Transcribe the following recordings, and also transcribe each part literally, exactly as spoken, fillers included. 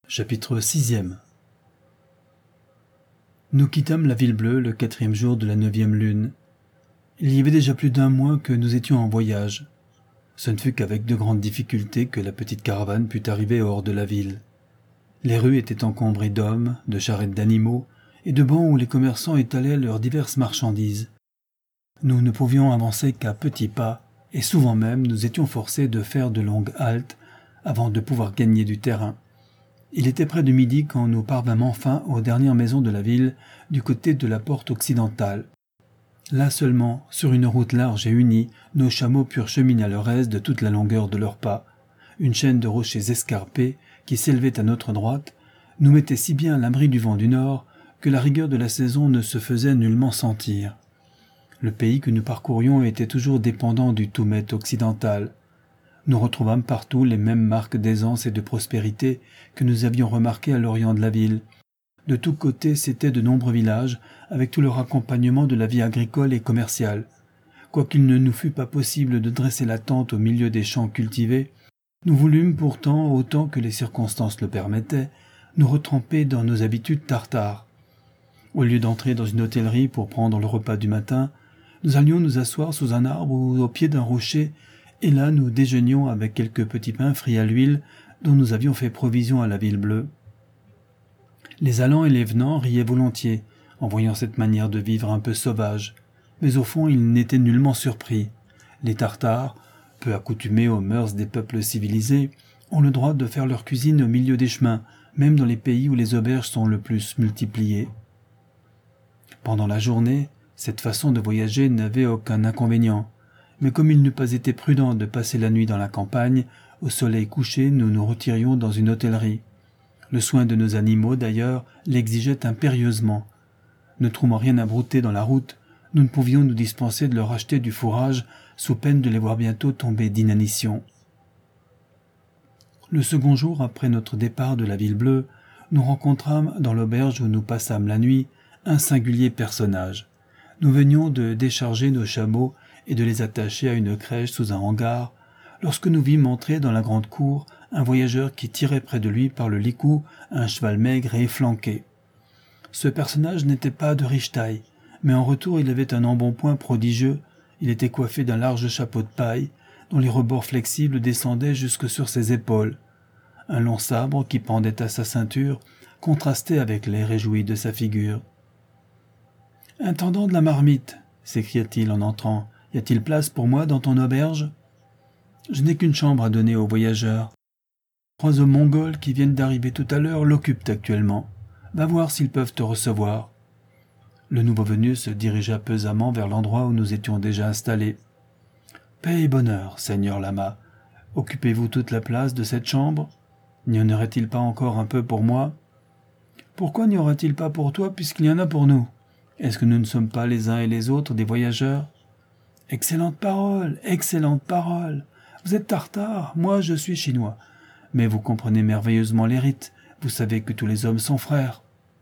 Chapitre sixième. Nous quittâmes la ville bleue le quatrième jour de la neuvième lune. Il y avait déjà plus d'un mois que nous étions en voyage. Ce ne fut qu'avec de grandes difficultés que la petite caravane put arriver hors de la ville. Les rues étaient encombrées d'hommes, de charrettes d'animaux et de bancs où les commerçants étalaient leurs diverses marchandises. Nous ne pouvions avancer qu'à petits pas, et souvent même nous étions forcés de faire de longues haltes avant de pouvoir gagner du terrain. Il était près de midi quand nous parvînmes enfin aux dernières maisons de la ville du côté de la porte occidentale. Là seulement, sur une route large et unie, nos chameaux purent cheminer à leur aise de toute la longueur de leurs pas. Une chaîne de rochers escarpés, qui s'élevait à notre droite, nous mettait si bien à l'abri du vent du nord que la rigueur de la saison ne se faisait nullement sentir. Le pays que nous parcourions était toujours dépendant du Toumet occidental. Nous retrouvâmes partout les mêmes marques d'aisance et de prospérité que nous avions remarquées à l'orient de la ville. De tous côtés c'étaient de nombreux villages, avec tout leur accompagnement de la vie agricole et commerciale. Quoiqu'il ne nous fût pas possible de dresser la tente au milieu des champs cultivés, nous voulûmes pourtant, autant que les circonstances le permettaient, nous retremper dans nos habitudes tartares. Au lieu d'entrer dans une hôtellerie pour prendre le repas du matin, nous allions nous asseoir sous un arbre ou au pied d'un rocher, et là nous déjeunions avec quelques petits pains frits à l'huile dont nous avions fait provision à la ville bleue. Les allants et les venants riaient volontiers en voyant cette manière de vivre un peu sauvage, mais au fond ils n'étaient nullement surpris. Les Tartares, peu accoutumés aux mœurs des peuples civilisés, ont le droit de faire leur cuisine au milieu des chemins, même dans les pays où les auberges sont le plus multipliées. Pendant la journée, cette façon de voyager n'avait aucun inconvénient. Mais comme il n'eût pas été prudent de passer la nuit dans la campagne, au soleil couché, nous nous retirions dans une hôtellerie. Le soin de nos animaux, d'ailleurs, l'exigeait impérieusement. Ne trouvant rien à brouter dans la route, nous ne pouvions nous dispenser de leur acheter du fourrage, sous peine de les voir bientôt tomber d'inanition. Le second jour après notre départ de la ville bleue, nous rencontrâmes, dans l'auberge où nous passâmes la nuit, un singulier personnage. Nous venions de décharger nos chameaux et de les attacher à une crèche sous un hangar, lorsque nous vîmes entrer dans la grande cour un voyageur qui tirait près de lui par le licou un cheval maigre et efflanqué. Ce personnage n'était pas de riche taille, mais en retour il avait un embonpoint prodigieux. Il était coiffé d'un large chapeau de paille, dont les rebords flexibles descendaient jusque sur ses épaules. Un long sabre qui pendait à sa ceinture contrastait avec l'air réjoui de sa figure. « Intendant de la marmite !» s'écria-t-il en entrant. « Y a-t-il place pour moi dans ton auberge ?»« Je n'ai qu'une chambre à donner aux voyageurs. Trois hommes mongols qui viennent d'arriver tout à l'heure l'occupent actuellement. Va voir s'ils peuvent te recevoir. » Le nouveau venu se dirigea pesamment vers l'endroit où nous étions déjà installés. « Paix et bonheur, seigneur lama. Occupez-vous toute la place de cette chambre? N'y en aurait-il pas encore un peu pour moi? »« Pourquoi n'y aura-t-il pas pour toi puisqu'il y en a pour nous? Est-ce que nous ne sommes pas les uns et les autres des voyageurs? » « Excellente parole, excellente parole. Vous êtes tartare, moi je suis chinois. Mais vous comprenez merveilleusement les rites, vous savez que tous les hommes sont frères. »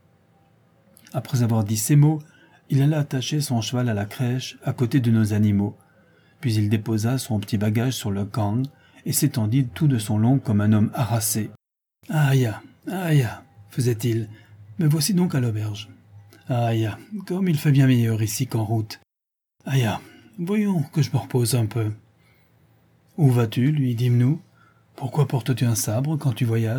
Après avoir dit ces mots, il alla attacher son cheval à la crèche à côté de nos animaux. Puis il déposa son petit bagage sur le kang et s'étendit tout de son long comme un homme harassé. « Aïe, aïe, faisait-il, me voici donc à l'auberge. Aïe, comme il fait bien meilleur ici qu'en route. Aïe, voyons que je me repose un peu. »« Où vas-tu, lui dîmes-nous? Pourquoi portes-tu un sabre quand tu voyages? »«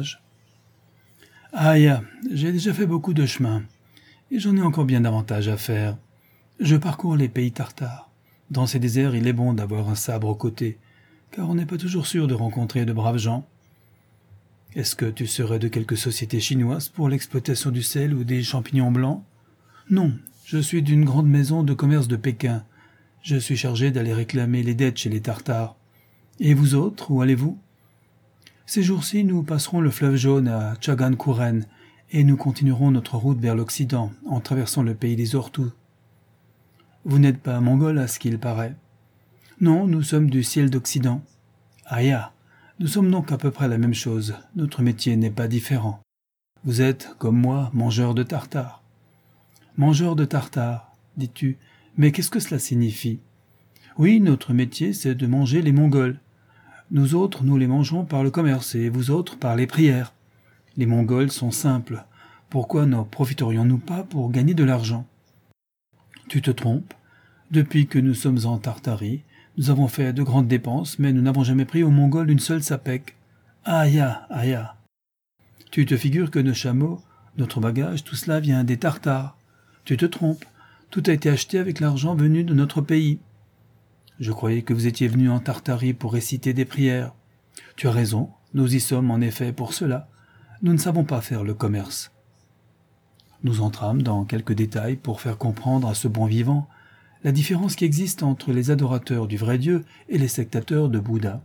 Aïe, j'ai déjà fait beaucoup de chemin, et j'en ai encore bien davantage à faire. Je parcours les pays tartares. Dans ces déserts, il est bon d'avoir un sabre au côté, car on n'est pas toujours sûr de rencontrer de braves gens. Est-ce que tu serais de quelque société chinoise pour l'exploitation du sel ou des champignons blancs? Non, je suis d'une grande maison de commerce de Pékin. Je suis chargé d'aller réclamer les dettes chez les Tartares. Et vous autres, où allez-vous? Ces jours-ci, nous passerons le fleuve jaune à Chagankuren et nous continuerons notre route vers l'Occident en traversant le pays des Ortous. Vous n'êtes pas mongol à ce qu'il paraît. Non, nous sommes du ciel d'Occident. Aïe, nous sommes donc à peu près la même chose. Notre métier n'est pas différent. Vous êtes, comme moi, mangeur de tartare. Mangeur de tartare, dis-tu, mais qu'est-ce que cela signifie? Oui, notre métier, c'est de manger les Mongols. Nous autres, nous les mangeons par le commerce, et vous autres par les prières. Les Mongols sont simples. Pourquoi n'en profiterions-nous pas pour gagner de l'argent? Tu te trompes. Depuis que nous sommes en Tartarie, nous avons fait de grandes dépenses, mais nous n'avons jamais pris aux Mongols une seule sapèque. Aïe, aïe. Tu te figures que nos chameaux, notre bagage, tout cela vient des Tartares. Tu te trompes. Tout a été acheté avec l'argent venu de notre pays. Je croyais que vous étiez venu en Tartarie pour réciter des prières. Tu as raison, nous y sommes en effet pour cela. Nous ne savons pas faire le commerce. Nous entrâmes dans quelques détails pour faire comprendre à ce bon vivant la différence qui existe entre les adorateurs du vrai Dieu et les sectateurs de Bouddha.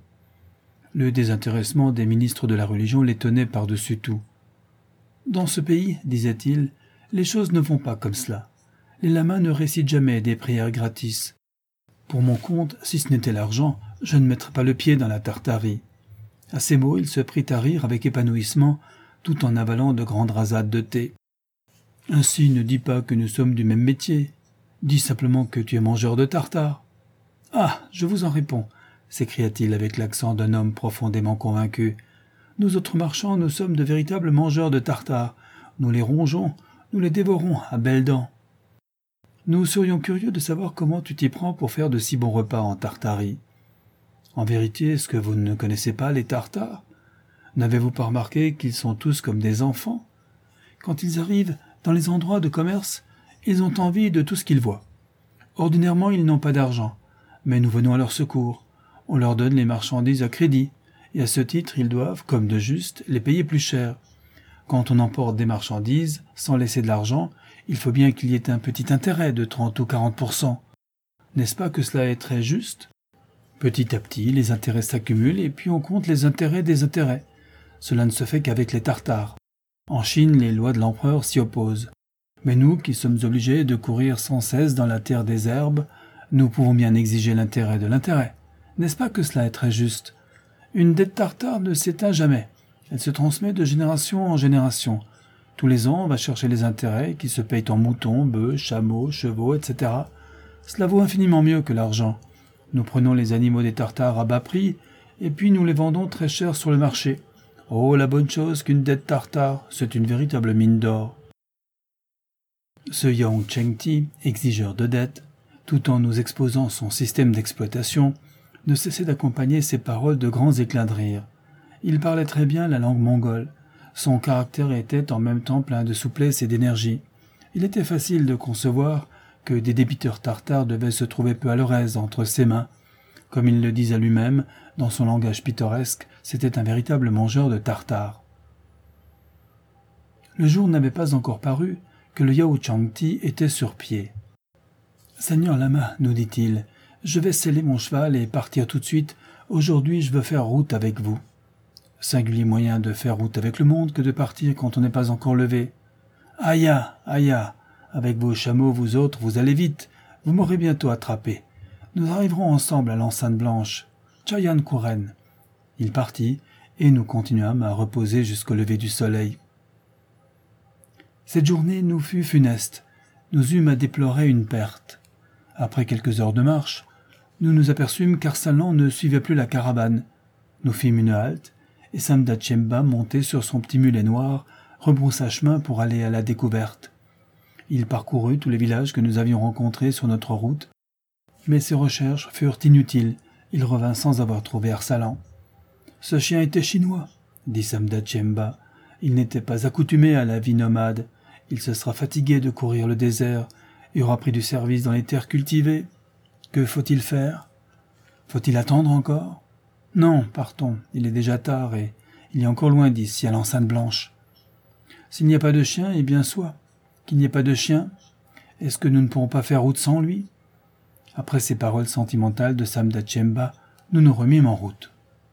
Le désintéressement des ministres de la religion l'étonnait par-dessus tout. Dans ce pays, disait-il, les choses ne vont pas comme cela. Les lamas ne récitent jamais des prières gratis. Pour mon compte, si ce n'était l'argent, je ne mettrais pas le pied dans la Tartarie. À ces mots, il se prit à rire avec épanouissement, tout en avalant de grandes rasades de thé. Ainsi, ne dis pas que nous sommes du même métier. Dis simplement que tu es mangeur de tartare. Ah, je vous en réponds, s'écria-t-il avec l'accent d'un homme profondément convaincu. Nous autres marchands, nous sommes de véritables mangeurs de tartare. Nous les rongeons, nous les dévorons à belles dents. Nous serions curieux de savoir comment tu t'y prends pour faire de si bons repas en Tartarie. En vérité, est-ce que vous ne connaissez pas les Tartares? N'avez-vous pas remarqué qu'ils sont tous comme des enfants? Quand ils arrivent dans les endroits de commerce, ils ont envie de tout ce qu'ils voient. Ordinairement, ils n'ont pas d'argent, mais nous venons à leur secours. On leur donne les marchandises à crédit, et à ce titre, ils doivent, comme de juste, les payer plus cher. Quand on emporte des marchandises, sans laisser de l'argent, il faut bien qu'il y ait un petit intérêt de trente ou quarante pour cent. N'est-ce pas que cela est très juste? Petit à petit, les intérêts s'accumulent et puis on compte les intérêts des intérêts. Cela ne se fait qu'avec les Tartares. En Chine, les lois de l'empereur s'y opposent. Mais nous, qui sommes obligés de courir sans cesse dans la terre des herbes, nous pouvons bien exiger l'intérêt de l'intérêt. N'est-ce pas que cela est très juste? Une dette tartare ne s'éteint jamais. Elle se transmet de génération en génération. Tous les ans, on va chercher les intérêts qui se payent en moutons, bœufs, chameaux, chevaux, et cetera. Cela vaut infiniment mieux que l'argent. Nous prenons les animaux des Tartares à bas prix, et puis nous les vendons très cher sur le marché. Oh, la bonne chose qu'une dette tartare, c'est une véritable mine d'or. Ce Yang Chengti, exigeur de dettes, tout en nous exposant son système d'exploitation, ne cessait d'accompagner ses paroles de grands éclats de rire. Il parlait très bien la langue mongole. Son caractère était en même temps plein de souplesse et d'énergie. Il était facile de concevoir que des débiteurs tartares devaient se trouver peu à leur aise entre ses mains. Comme il le disait lui-même, dans son langage pittoresque, c'était un véritable mangeur de tartare. Le jour n'avait pas encore paru que le Yao Changti était sur pied. « Seigneur Lama, nous dit-il, je vais seller mon cheval et partir tout de suite. Aujourd'hui, je veux faire route avec vous. » Singulier moyen de faire route avec le monde que de partir quand on n'est pas encore levé. « Aïe, aïe, avec vos chameaux, vous autres, vous allez vite, vous m'aurez bientôt attrapé. Nous arriverons ensemble à l'enceinte blanche. Chayan Kuren. » Il partit, et nous continuâmes à reposer jusqu'au lever du soleil. Cette journée nous fut funeste. Nous eûmes à déplorer une perte. Après quelques heures de marche, nous nous aperçûmes qu'Arsalan ne suivait plus la caravane. Nous fîmes une halte, et Samda Chemba, monté sur son petit mulet noir, rebroussa chemin pour aller à la découverte. Il parcourut tous les villages que nous avions rencontrés sur notre route, mais ses recherches furent inutiles. Il revint sans avoir trouvé Arsalan. « Ce chien était chinois, » dit Samda Chemba. « Il n'était pas accoutumé à la vie nomade. Il se sera fatigué de courir le désert et aura pris du service dans les terres cultivées. Que faut-il faire? Faut-il attendre encore? Non, partons, il est déjà tard et il est encore loin d'ici à l'enceinte blanche. S'il n'y a pas de chien, eh bien soit. Qu'il n'y ait pas de chien, est-ce que nous ne pourrons pas faire route sans lui? » Après ces paroles sentimentales de Samda Chemba, nous nous remîmes en route.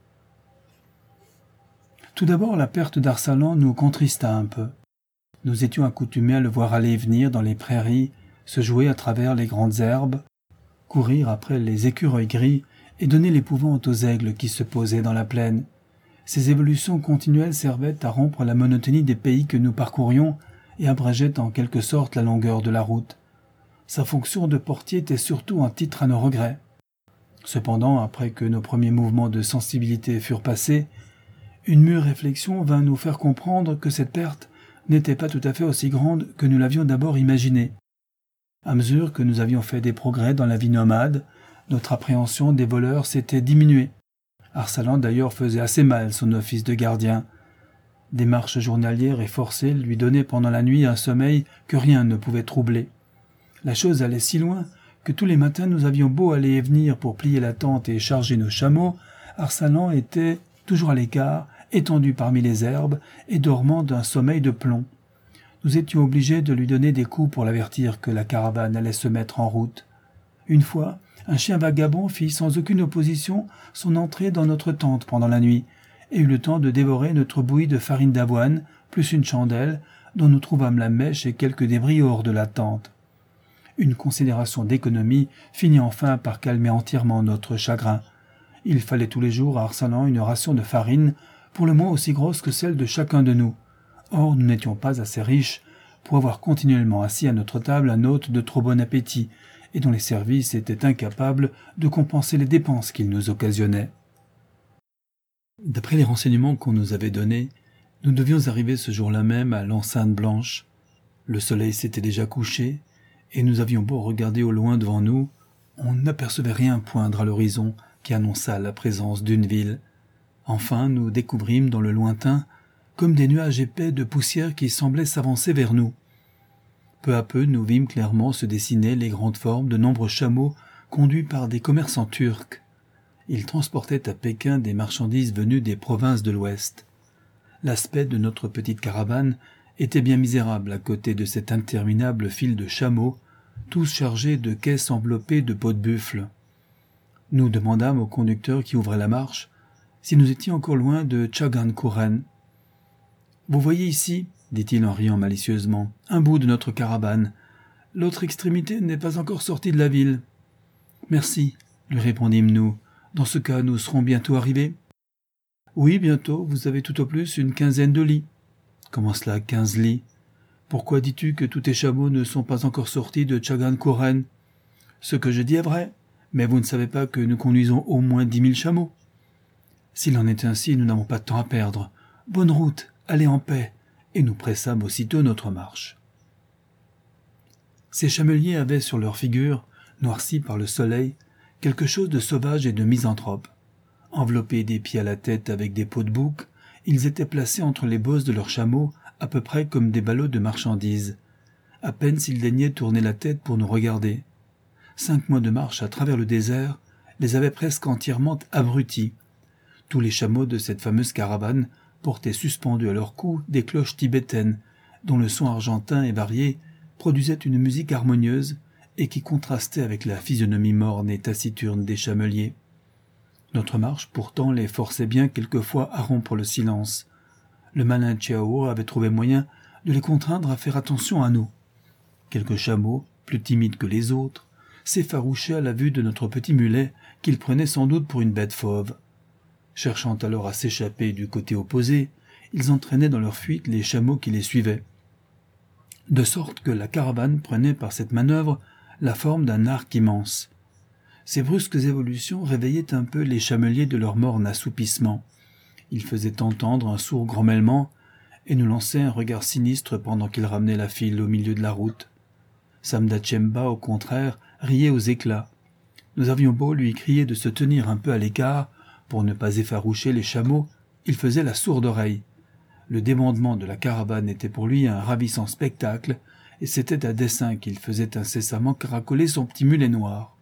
Tout d'abord, la perte d'Arsalan nous contrista un peu. Nous étions accoutumés à le voir aller et venir dans les prairies, se jouer à travers les grandes herbes, courir après les écureuils gris et donner l'épouvante aux aigles qui se posaient dans la plaine. Ces évolutions continuelles servaient à rompre la monotonie des pays que nous parcourions et abrégeaient en quelque sorte la longueur de la route. Sa fonction de portier était surtout un titre à nos regrets. Cependant, après que nos premiers mouvements de sensibilité furent passés, Une mûre réflexion vint nous faire comprendre que cette perte n'était pas tout à fait aussi grande que nous l'avions d'abord imaginé. À mesure que nous avions fait des progrès dans la vie nomade, notre appréhension des voleurs s'était diminuée. Arsalan d'ailleurs faisait assez mal son office de gardien. Des marches journalières et forcées lui donnaient pendant la nuit un sommeil que rien ne pouvait troubler. La chose allait si loin que tous les matins nous avions beau aller et venir pour plier la tente et charger nos chameaux, Arsalan était toujours à l'écart, étendu parmi les herbes et dormant d'un sommeil de plomb. Nous étions obligés de lui donner des coups pour l'avertir que la caravane allait se mettre en route. Une fois, un chien vagabond fit sans aucune opposition son entrée dans notre tente pendant la nuit et eut le temps de dévorer notre bouillie de farine d'avoine, plus une chandelle, dont nous trouvâmes la mèche et quelques débris hors de la tente. Une considération d'économie finit enfin par calmer entièrement notre chagrin. Il fallait tous les jours à Arsalan une ration de farine, pour le moins aussi grosse que celle de chacun de nous. Or, nous n'étions pas assez riches pour avoir continuellement assis à notre table un hôte de trop bon appétit, et dont les services étaient incapables de compenser les dépenses qu'il nous occasionnait. D'après les renseignements qu'on nous avait donnés, nous devions arriver ce jour-là même à l'enceinte blanche. Le soleil s'était déjà couché, et nous avions beau regarder au loin devant nous, on n'apercevait rien poindre à l'horizon qui annonçât la présence d'une ville. Enfin, nous découvrîmes dans le lointain comme des nuages épais de poussière qui semblaient s'avancer vers nous. Peu à peu, nous vîmes clairement se dessiner les grandes formes de nombreux chameaux conduits par des commerçants turcs. Ils transportaient à Pékin des marchandises venues des provinces de l'Ouest. L'aspect de notre petite caravane était bien misérable à côté de cet interminable fil de chameaux, tous chargés de caisses enveloppées de peaux de buffle. Nous demandâmes au conducteur qui ouvrait la marche si nous étions encore loin de Tchagan-Kouren. « Vous voyez ici, dit-il en riant malicieusement, un bout de notre caravane. L'autre extrémité n'est pas encore sortie de la ville. »« Merci, lui répondîmes-nous. Dans ce cas, nous serons bientôt arrivés. »« Oui, bientôt, vous avez tout au plus une quinzaine de lits. »« Comment cela, quinze lits ? Pourquoi dis-tu que tous tes chameaux ne sont pas encore sortis de Tchagan-Kouren ? Ce que je dis est vrai, mais vous ne savez pas que nous conduisons au moins dix mille chameaux. S'il en est ainsi, nous n'avons pas de temps à perdre. Bonne route, allez en paix, et nous pressâmes aussitôt notre marche. Ces chameliers avaient sur leur figure, noircie par le soleil, quelque chose de sauvage et de misanthrope. Enveloppés des pieds à la tête avec des peaux de bouc, ils étaient placés entre les bosses de leurs chameaux, à peu près comme des ballots de marchandises. À peine s'ils daignaient tourner la tête pour nous regarder. Cinq mois de marche à travers le désert les avaient presque entièrement abrutis. Tous les chameaux de cette fameuse caravane portaient suspendus à leur cou des cloches tibétaines, dont le son argentin et varié produisait une musique harmonieuse et qui contrastait avec la physionomie morne et taciturne des chameliers. Notre marche, pourtant, les forçait bien quelquefois à rompre le silence. Le malin Chiao avait trouvé moyen de les contraindre à faire attention à nous. Quelques chameaux, plus timides que les autres, s'effarouchaient à la vue de notre petit mulet qu'ils prenaient sans doute pour une bête fauve. Cherchant alors à s'échapper du côté opposé, ils entraînaient dans leur fuite les chameaux qui les suivaient. De sorte que la caravane prenait par cette manœuvre la forme d'un arc immense. Ces brusques évolutions réveillaient un peu les chameliers de leur morne assoupissement. Ils faisaient entendre un sourd grommellement et nous lançaient un regard sinistre pendant qu'ils ramenaient la file au milieu de la route. Samda Chemba, au contraire, riait aux éclats. Nous avions beau lui crier de se tenir un peu à l'écart pour ne pas effaroucher les chameaux, il faisait la sourde oreille. Le débandement de la caravane était pour lui un ravissant spectacle, et c'était à dessein qu'il faisait incessamment caracoler son petit mulet noir.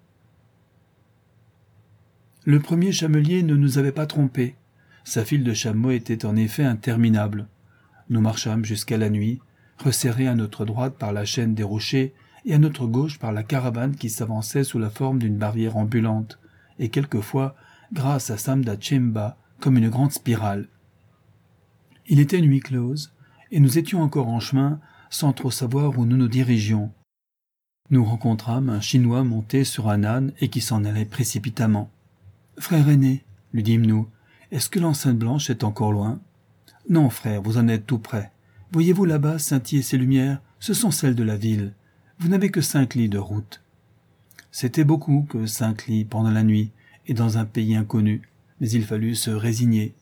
Le premier chamelier ne nous avait pas trompés. Sa file de chameaux était en effet interminable. Nous marchâmes jusqu'à la nuit, resserrés à notre droite par la chaîne des rochers et à notre gauche par la caravane qui s'avançait sous la forme d'une barrière ambulante, et quelquefois, grâce à Samda Chemba, comme une grande spirale. Il était nuit close, et nous étions encore en chemin, sans trop savoir où nous nous dirigions. Nous rencontrâmes un Chinois monté sur un âne et qui s'en allait précipitamment. « Frère aîné, lui dîmes-nous, est-ce que l'enceinte blanche est encore loin ?»« Non, frère, vous en êtes tout près. Voyez-vous là-bas scintiller ces lumières? Ce sont celles de la ville. Vous n'avez que cinq lis de route. » C'était beaucoup que cinq lis pendant la nuit, et dans un pays inconnu, mais il fallut se résigner.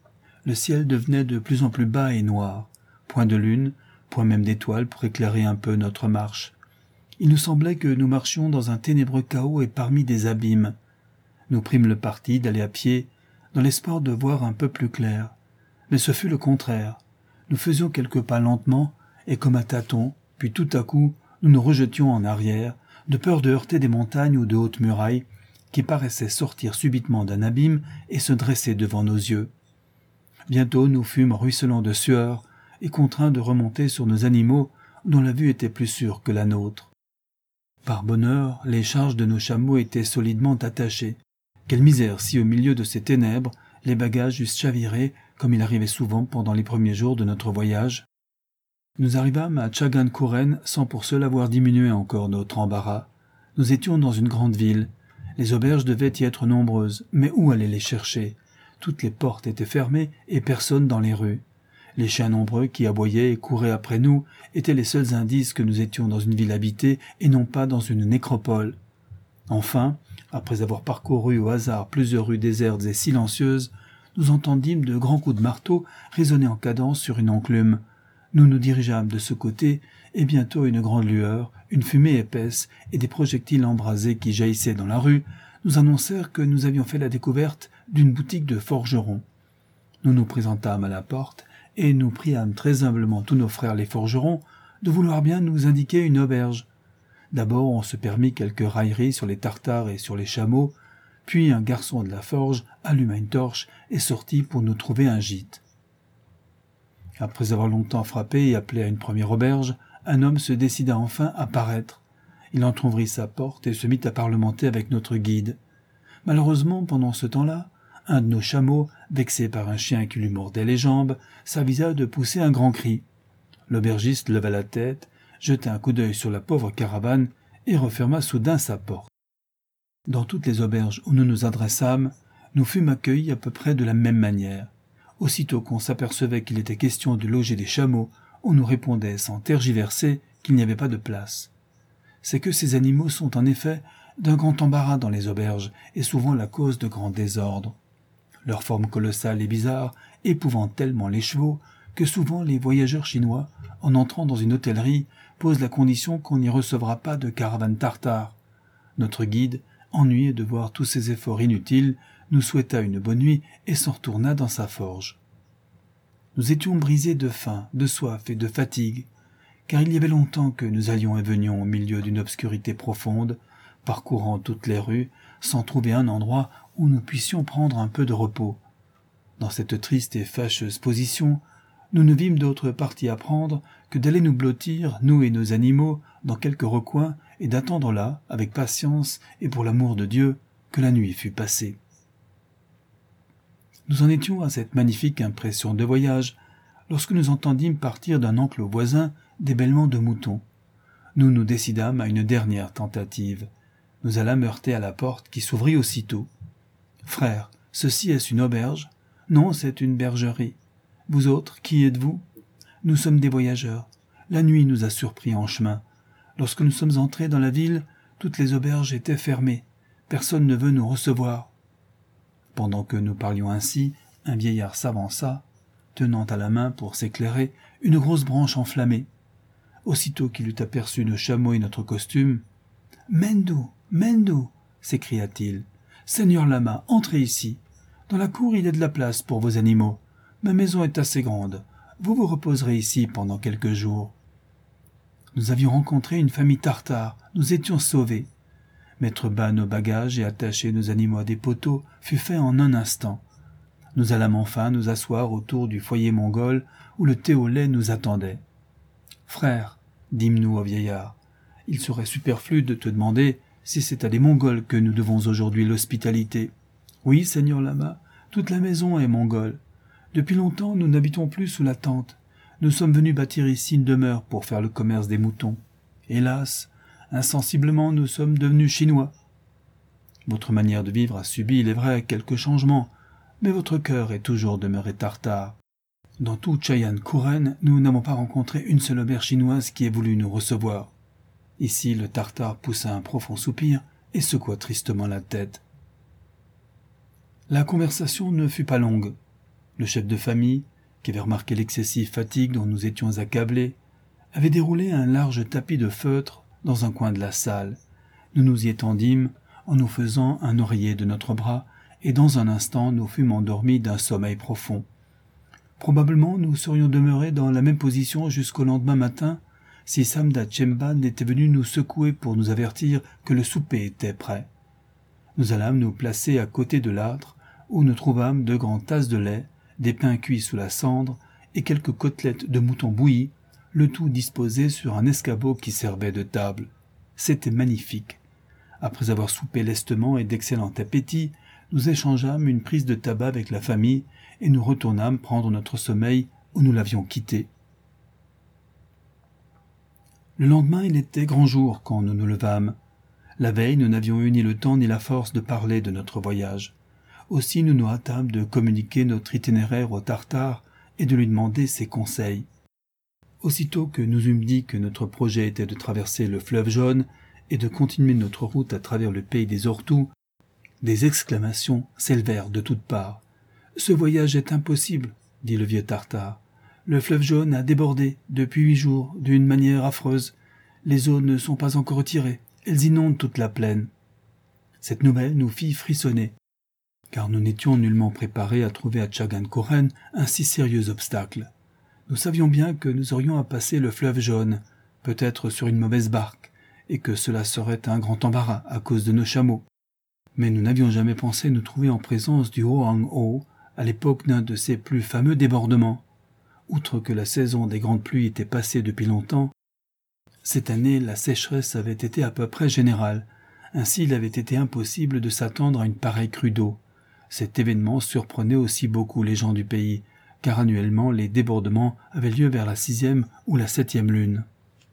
le ciel devenait de plus en plus bas et noir. Point de lune, point même d'étoiles pour éclairer un peu notre marche. Il nous semblait que nous marchions dans un ténébreux chaos et parmi des abîmes. Nous prîmes le parti d'aller à pied, dans l'espoir de voir un peu plus clair. Mais ce fut le contraire. Nous faisions quelques pas lentement, et comme à tâtons, puis tout à coup, nous nous rejetions en arrière, de peur de heurter des montagnes ou de hautes murailles, qui paraissaient sortir subitement d'un abîme et se dresser devant nos yeux. Bientôt nous fûmes ruisselants de sueur, et contraints de remonter sur nos animaux, dont la vue était plus sûre que la nôtre. Par bonheur, les charges de nos chameaux étaient solidement attachées. Quelle misère si, au milieu de ces ténèbres, les bagages eussent chaviré, comme il arrivait souvent pendant les premiers jours de notre voyage. Nous arrivâmes à Tchagan-Kouren sans pour cela avoir diminué encore notre embarras. Nous étions dans une grande ville. Les auberges devaient y être nombreuses, mais où aller les chercher? Toutes les portes étaient fermées et personne dans les rues. Les chiens nombreux qui aboyaient et couraient après nous étaient les seuls indices que nous étions dans une ville habitée et non pas dans une nécropole. Enfin, après avoir parcouru au hasard plusieurs rues désertes et silencieuses, nous entendîmes de grands coups de marteau résonner en cadence sur une enclume. Nous nous dirigeâmes de ce côté, et bientôt une grande lueur, une fumée épaisse et des projectiles embrasés qui jaillissaient dans la rue nous annoncèrent que nous avions fait la découverte d'une boutique de forgeron. Nous nous présentâmes à la porte, et nous priâmes très humblement tous nos frères les forgerons de vouloir bien nous indiquer une auberge. D'abord on se permit quelques railleries sur les tartares et sur les chameaux, puis un garçon de la forge alluma une torche et sortit pour nous trouver un gîte. Après avoir longtemps frappé et appelé à une première auberge, un homme se décida enfin à paraître. Il entr'ouvrit sa porte et se mit à parlementer avec notre guide. Malheureusement, pendant ce temps-là, un de nos chameaux, vexé par un chien qui lui mordait les jambes, s'avisa de pousser un grand cri. L'aubergiste leva la tête, jeta un coup d'œil sur la pauvre caravane et referma soudain sa porte. Dans toutes les auberges où nous nous adressâmes, nous fûmes accueillis à peu près de la même manière. Aussitôt qu'on s'apercevait qu'il était question de loger des chameaux, on nous répondait sans tergiverser qu'il n'y avait pas de place. C'est que ces animaux sont en effet d'un grand embarras dans les auberges et souvent la cause de grands désordres. Leur forme colossale et bizarre épouvante tellement les chevaux que souvent les voyageurs chinois, en entrant dans une hôtellerie, posent la condition qu'on n'y recevra pas de caravane tartare. Notre guide, ennuyé de voir tous ces efforts inutiles, nous souhaita une bonne nuit et s'en retourna dans sa forge. Nous étions brisés de faim, de soif et de fatigue, car il y avait longtemps que nous allions et venions au milieu d'une obscurité profonde, parcourant toutes les rues, sans trouver un endroit où nous puissions prendre un peu de repos. Dans cette triste et fâcheuse position, nous ne vîmes d'autre parti à prendre que d'aller nous blottir, nous et nos animaux, dans quelque recoin et d'attendre là, avec patience et pour l'amour de Dieu, que la nuit fût passée. Nous en étions à cette magnifique impression de voyage, lorsque nous entendîmes partir d'un enclos voisin des bêlements de moutons. Nous nous décidâmes à une dernière tentative. Nous allâmes heurter à la porte qui s'ouvrit aussitôt. « Frère, ceci est-ce une auberge ? » ?»« Non, c'est une bergerie. »« Vous autres, qui êtes-vous ? » ?»« Nous sommes des voyageurs. La nuit nous a surpris en chemin. Lorsque nous sommes entrés dans la ville, toutes les auberges étaient fermées. Personne ne veut nous recevoir. » Pendant que nous parlions ainsi, un vieillard s'avança, tenant à la main pour s'éclairer une grosse branche enflammée. Aussitôt qu'il eut aperçu nos chameaux et notre costume, « Mendou, Mendou !» s'écria-t-il. « Seigneur Lama, entrez ici. Dans la cour, il y a de la place pour vos animaux. Ma maison est assez grande. Vous vous reposerez ici pendant quelques jours. » Nous avions rencontré une famille tartare. Nous étions sauvés. Mettre bas nos bagages et attacher nos animaux à des poteaux fut fait en un instant. Nous allâmes enfin nous asseoir autour du foyer mongol où le thé au lait nous attendait. « Frère, dîmes-nous au vieillard, il serait superflu de te demander si c'est à des Mongols que nous devons aujourd'hui l'hospitalité. Oui, Seigneur Lama, toute la maison est mongole. Depuis longtemps, nous n'habitons plus sous la tente. Nous sommes venus bâtir ici une demeure pour faire le commerce des moutons. Hélas, insensiblement, nous sommes devenus chinois. Votre manière de vivre a subi, il est vrai, quelques changements, mais votre cœur est toujours demeuré tartare. Dans tout Tchagan-Kouren, nous n'avons pas rencontré une seule auberge chinoise qui ait voulu nous recevoir. » Ici, le tartare poussa un profond soupir et secoua tristement la tête. La conversation ne fut pas longue. Le chef de famille, qui avait remarqué l'excessive fatigue dont nous étions accablés, avait déroulé un large tapis de feutre dans un coin de la salle. Nous nous y étendîmes en nous faisant un oreiller de notre bras, et dans un instant nous fûmes endormis d'un sommeil profond. Probablement nous serions demeurés dans la même position jusqu'au lendemain matin, si Samda Chemba n'était venu nous secouer pour nous avertir que le souper était prêt. Nous allâmes nous placer à côté de l'âtre, où nous trouvâmes deux grandes tasses de lait, des pains cuits sous la cendre et quelques côtelettes de mouton bouillies, le tout disposé sur un escabeau qui servait de table. C'était magnifique. Après avoir soupé lestement et d'excellent appétit, nous échangeâmes une prise de tabac avec la famille et nous retournâmes prendre notre sommeil où nous l'avions quitté. Le lendemain, il était grand jour quand nous nous levâmes. La veille, nous n'avions eu ni le temps ni la force de parler de notre voyage. Aussi nous nous hâtâmes de communiquer notre itinéraire au Tartare et de lui demander ses conseils. Aussitôt que nous eûmes dit que notre projet était de traverser le fleuve jaune et de continuer notre route à travers le pays des Ortous, des exclamations s'élevèrent de toutes parts. « Ce voyage est impossible, » dit le vieux Tartare. « Le fleuve jaune a débordé depuis huit jours d'une manière affreuse. Les eaux ne sont pas encore retirées, elles inondent toute la plaine. » Cette nouvelle nous fit frissonner, car nous n'étions nullement préparés à trouver à Tchagan-Koren un si sérieux obstacle. Nous savions bien que nous aurions à passer le fleuve jaune, peut-être sur une mauvaise barque, et que cela serait un grand embarras à cause de nos chameaux. Mais nous n'avions jamais pensé nous trouver en présence du Hoang-ho, à l'époque d'un de ses plus fameux débordements. Outre que la saison des grandes pluies était passée depuis longtemps, cette année la sécheresse avait été à peu près générale. Ainsi il avait été impossible de s'attendre à une pareille crue d'eau. Cet événement surprenait aussi beaucoup les gens du pays, car annuellement les débordements avaient lieu vers la sixième ou la septième lune.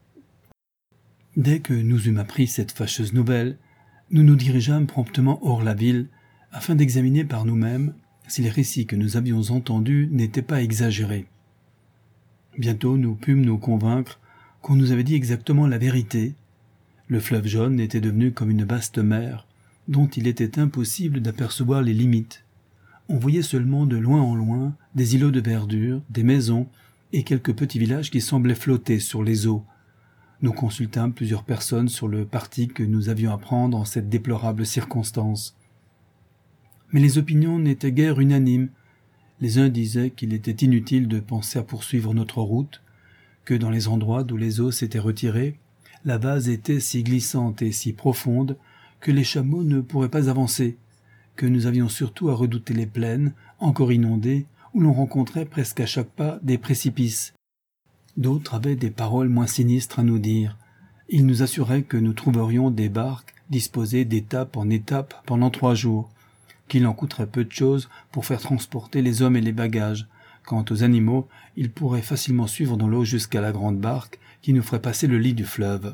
Dès que nous eûmes appris cette fâcheuse nouvelle, nous nous dirigeâmes promptement hors la ville, afin d'examiner par nous-mêmes si les récits que nous avions entendus n'étaient pas exagérés. Bientôt nous pûmes nous convaincre qu'on nous avait dit exactement la vérité. Le fleuve jaune était devenu comme une vaste mer, dont il était impossible d'apercevoir les limites. On voyait seulement de loin en loin des îlots de verdure, des maisons et quelques petits villages qui semblaient flotter sur les eaux. Nous consultâmes plusieurs personnes sur le parti que nous avions à prendre en cette déplorable circonstance. Mais les opinions n'étaient guère unanimes. Les uns disaient qu'il était inutile de penser à poursuivre notre route, que dans les endroits d'où les eaux s'étaient retirées, la vase était si glissante et si profonde que les chameaux ne pourraient pas avancer, que nous avions surtout à redouter les plaines, encore inondées, où l'on rencontrait presque à chaque pas des précipices. D'autres avaient des paroles moins sinistres à nous dire. Ils nous assuraient que nous trouverions des barques disposées d'étape en étape pendant trois jours, qu'il en coûterait peu de choses pour faire transporter les hommes et les bagages. Quant aux animaux, ils pourraient facilement suivre dans l'eau jusqu'à la grande barque qui nous ferait passer le lit du fleuve.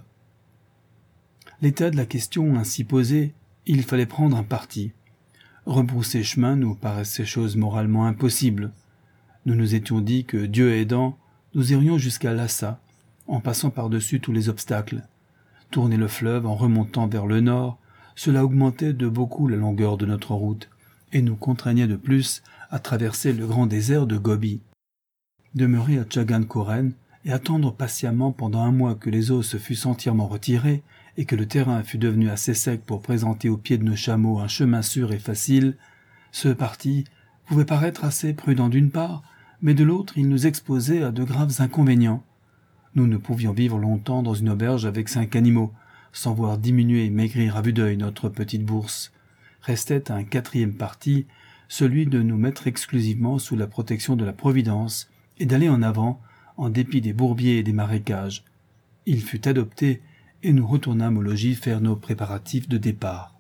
L'état de la question ainsi posée, il fallait prendre un parti. Rebrousser chemin nous paraissait chose moralement impossible. Nous nous étions dit que, Dieu aidant, nous irions jusqu'à Lhassa, en passant par-dessus tous les obstacles. Tourner le fleuve en remontant vers le nord, cela augmentait de beaucoup la longueur de notre route, et nous contraignait de plus à traverser le grand désert de Gobi. Demeurer à Tchagan-Koren et attendre patiemment pendant un mois que les eaux se fussent entièrement retirées et que le terrain fût devenu assez sec pour présenter aux pieds de nos chameaux un chemin sûr et facile, ce parti pouvait paraître assez prudent d'une part, mais de l'autre il nous exposait à de graves inconvénients. Nous ne pouvions vivre longtemps dans une auberge avec cinq animaux, sans voir diminuer et maigrir à vue d'œil notre petite bourse. Restait un quatrième parti, celui de nous mettre exclusivement sous la protection de la Providence et d'aller en avant, en dépit des bourbiers et des marécages. Il fut adopté, et nous retournâmes au logis faire nos préparatifs de départ.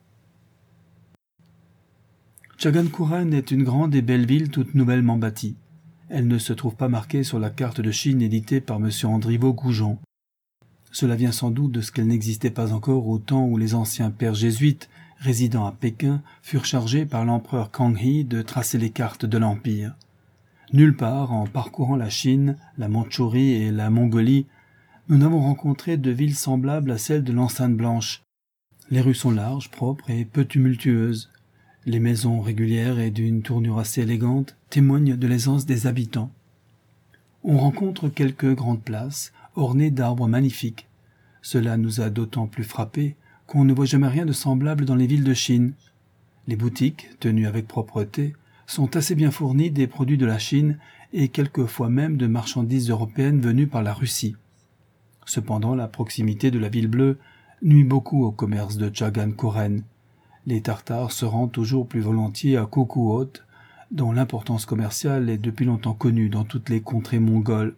Tchagan-Koren est une grande et belle ville toute nouvellement bâtie. Elle ne se trouve pas marquée sur la carte de Chine éditée par M. Andriveau Goujon. Cela vient sans doute de ce qu'elle n'existait pas encore au temps où les anciens pères jésuites, résidant à Pékin, furent chargés par l'empereur Kanghi de tracer les cartes de l'Empire. Nulle part, en parcourant la Chine, la Mandchourie et la Mongolie, nous n'avons rencontré de villes semblables à celles de l'enceinte blanche. Les rues sont larges, propres et peu tumultueuses. Les maisons régulières et d'une tournure assez élégante témoignent de l'aisance des habitants. On rencontre quelques grandes places, ornées d'arbres magnifiques. Cela nous a d'autant plus frappés qu'on ne voit jamais rien de semblable dans les villes de Chine. Les boutiques, tenues avec propreté, sont assez bien fournies des produits de la Chine et quelquefois même de marchandises européennes venues par la Russie. Cependant, la proximité de la ville bleue nuit beaucoup au commerce de Chagan-Kouren. Les Tartares se rendent toujours plus volontiers à Kokuot, dont l'importance commerciale est depuis longtemps connue dans toutes les contrées mongoles.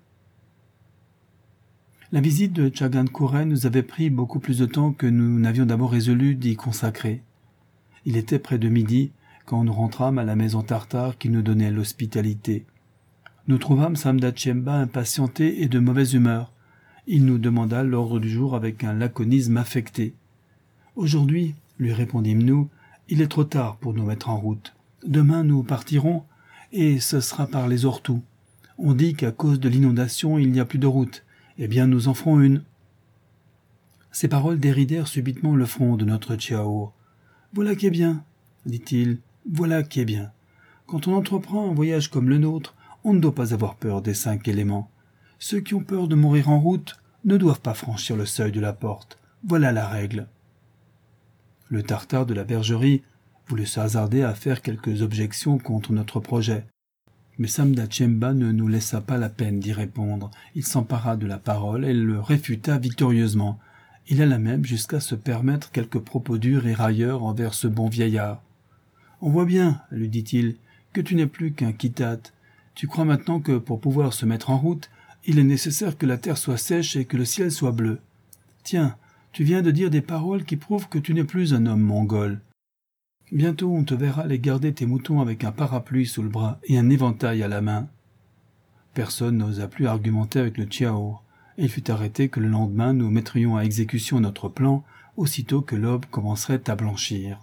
La visite de Chagan-Kouren nous avait pris beaucoup plus de temps que nous n'avions d'abord résolu d'y consacrer. Il était près de midi quand nous rentrâmes à la maison tartare qui nous donnait l'hospitalité. Nous trouvâmes Samda Tchemba impatienté et de mauvaise humeur. Il nous demanda l'ordre du jour avec un laconisme affecté. « Aujourd'hui, lui répondîmes-nous, il est trop tard pour nous mettre en route. Demain nous partirons, et ce sera par les Ortous. On dit qu'à cause de l'inondation il n'y a plus de route. Eh bien nous en ferons une. » Ces paroles déridèrent subitement le front de notre Tchiaour. « Voilà qui est bien, dit-il, voilà qui est bien. Quand on entreprend un voyage comme le nôtre, on ne doit pas avoir peur des cinq éléments. Ceux qui ont peur de mourir en route ne doivent pas franchir le seuil de la porte. Voilà la règle. » Le Tartare de la bergerie voulut se hasarder à faire quelques objections contre notre projet. Mais Samda Tchemba ne nous laissa pas la peine d'y répondre. Il s'empara de la parole et le réfuta victorieusement. Il alla même jusqu'à se permettre quelques propos durs et railleurs envers ce bon vieillard. « On voit bien, lui dit-il, que tu n'es plus qu'un Khitat. Tu crois maintenant que pour pouvoir se mettre en route, il est nécessaire que la terre soit sèche et que le ciel soit bleu. Tiens, tu viens de dire des paroles qui prouvent que tu n'es plus un homme mongol. Bientôt on te verra aller garder tes moutons avec un parapluie sous le bras et un éventail à la main. » Personne n'osa plus argumenter avec le Tchiaour, et il fut arrêté que le lendemain nous mettrions à exécution notre plan aussitôt que l'aube commencerait à blanchir.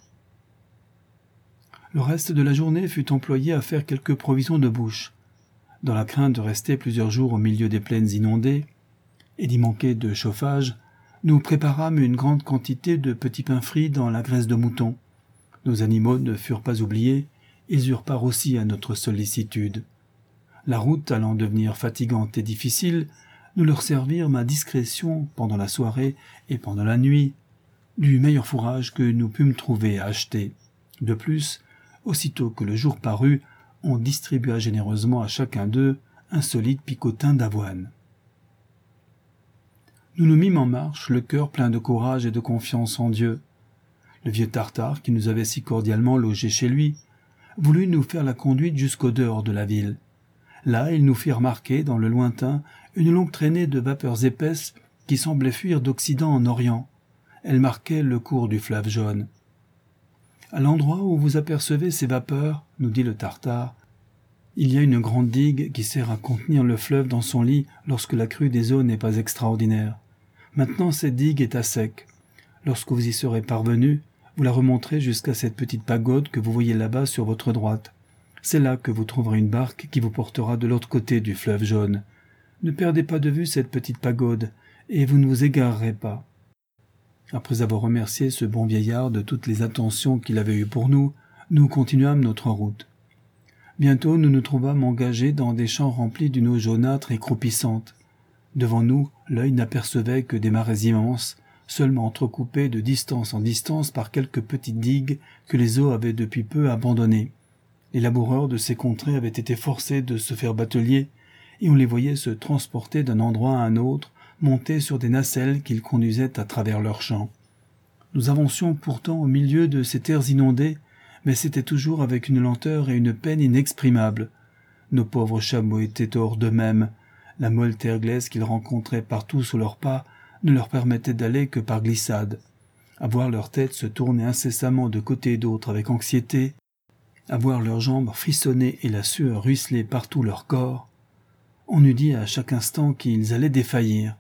Le reste de la journée fut employé à faire quelques provisions de bouche. Dans la crainte de rester plusieurs jours au milieu des plaines inondées et d'y manquer de chauffage, nous préparâmes une grande quantité de petits pains frits dans la graisse de mouton. Nos animaux ne furent pas oubliés, ils eurent part aussi à notre sollicitude. La route allant devenir fatigante et difficile, nous leur servirent à discrétion pendant la soirée et pendant la nuit du meilleur fourrage que nous pûmes trouver à acheter. De plus, aussitôt que le jour parut, on distribua généreusement à chacun d'eux un solide picotin d'avoine. Nous nous mîmes en marche, le cœur plein de courage et de confiance en Dieu. Le vieux Tartare, qui nous avait si cordialement logés chez lui, voulut nous faire la conduite jusqu'au dehors de la ville. Là, il nous fit remarquer, dans le lointain, une longue traînée de vapeurs épaisses qui semblaient fuir d'Occident en Orient. Elle marquait le cours du fleuve jaune. « À l'endroit où vous apercevez ces vapeurs, nous dit le Tartare, il y a une grande digue qui sert à contenir le fleuve dans son lit lorsque la crue des eaux n'est pas extraordinaire. Maintenant, cette digue est à sec. Lorsque vous y serez parvenu, vous la remonterez jusqu'à cette petite pagode que vous voyez là-bas sur votre droite. C'est là que vous trouverez une barque qui vous portera de l'autre côté du fleuve jaune. Ne perdez pas de vue cette petite pagode, et vous ne vous égarerez pas. » Après avoir remercié ce bon vieillard de toutes les attentions qu'il avait eues pour nous, nous continuâmes notre route. Bientôt nous nous trouvâmes engagés dans des champs remplis d'une eau jaunâtre et croupissante. Devant nous, l'œil n'apercevait que des marais immenses, seulement entrecoupés de distance en distance par quelques petites digues que les eaux avaient depuis peu abandonnées. Les laboureurs de ces contrées avaient été forcés de se faire batelier, et on les voyait se transporter d'un endroit à un autre, montés sur des nacelles qu'ils conduisaient à travers leurs champs. Nous avancions pourtant au milieu de ces terres inondées, mais c'était toujours avec une lenteur et une peine inexprimables. Nos pauvres chameaux étaient hors d'eux-mêmes. La molle terre glaise qu'ils rencontraient partout sous leurs pas ne leur permettait d'aller que par glissade. À voir leurs têtes se tourner incessamment de côté et d'autre avec anxiété, à voir leurs jambes frissonner et la sueur ruisseler partout leur corps, on eût dit à chaque instant qu'ils allaient défaillir.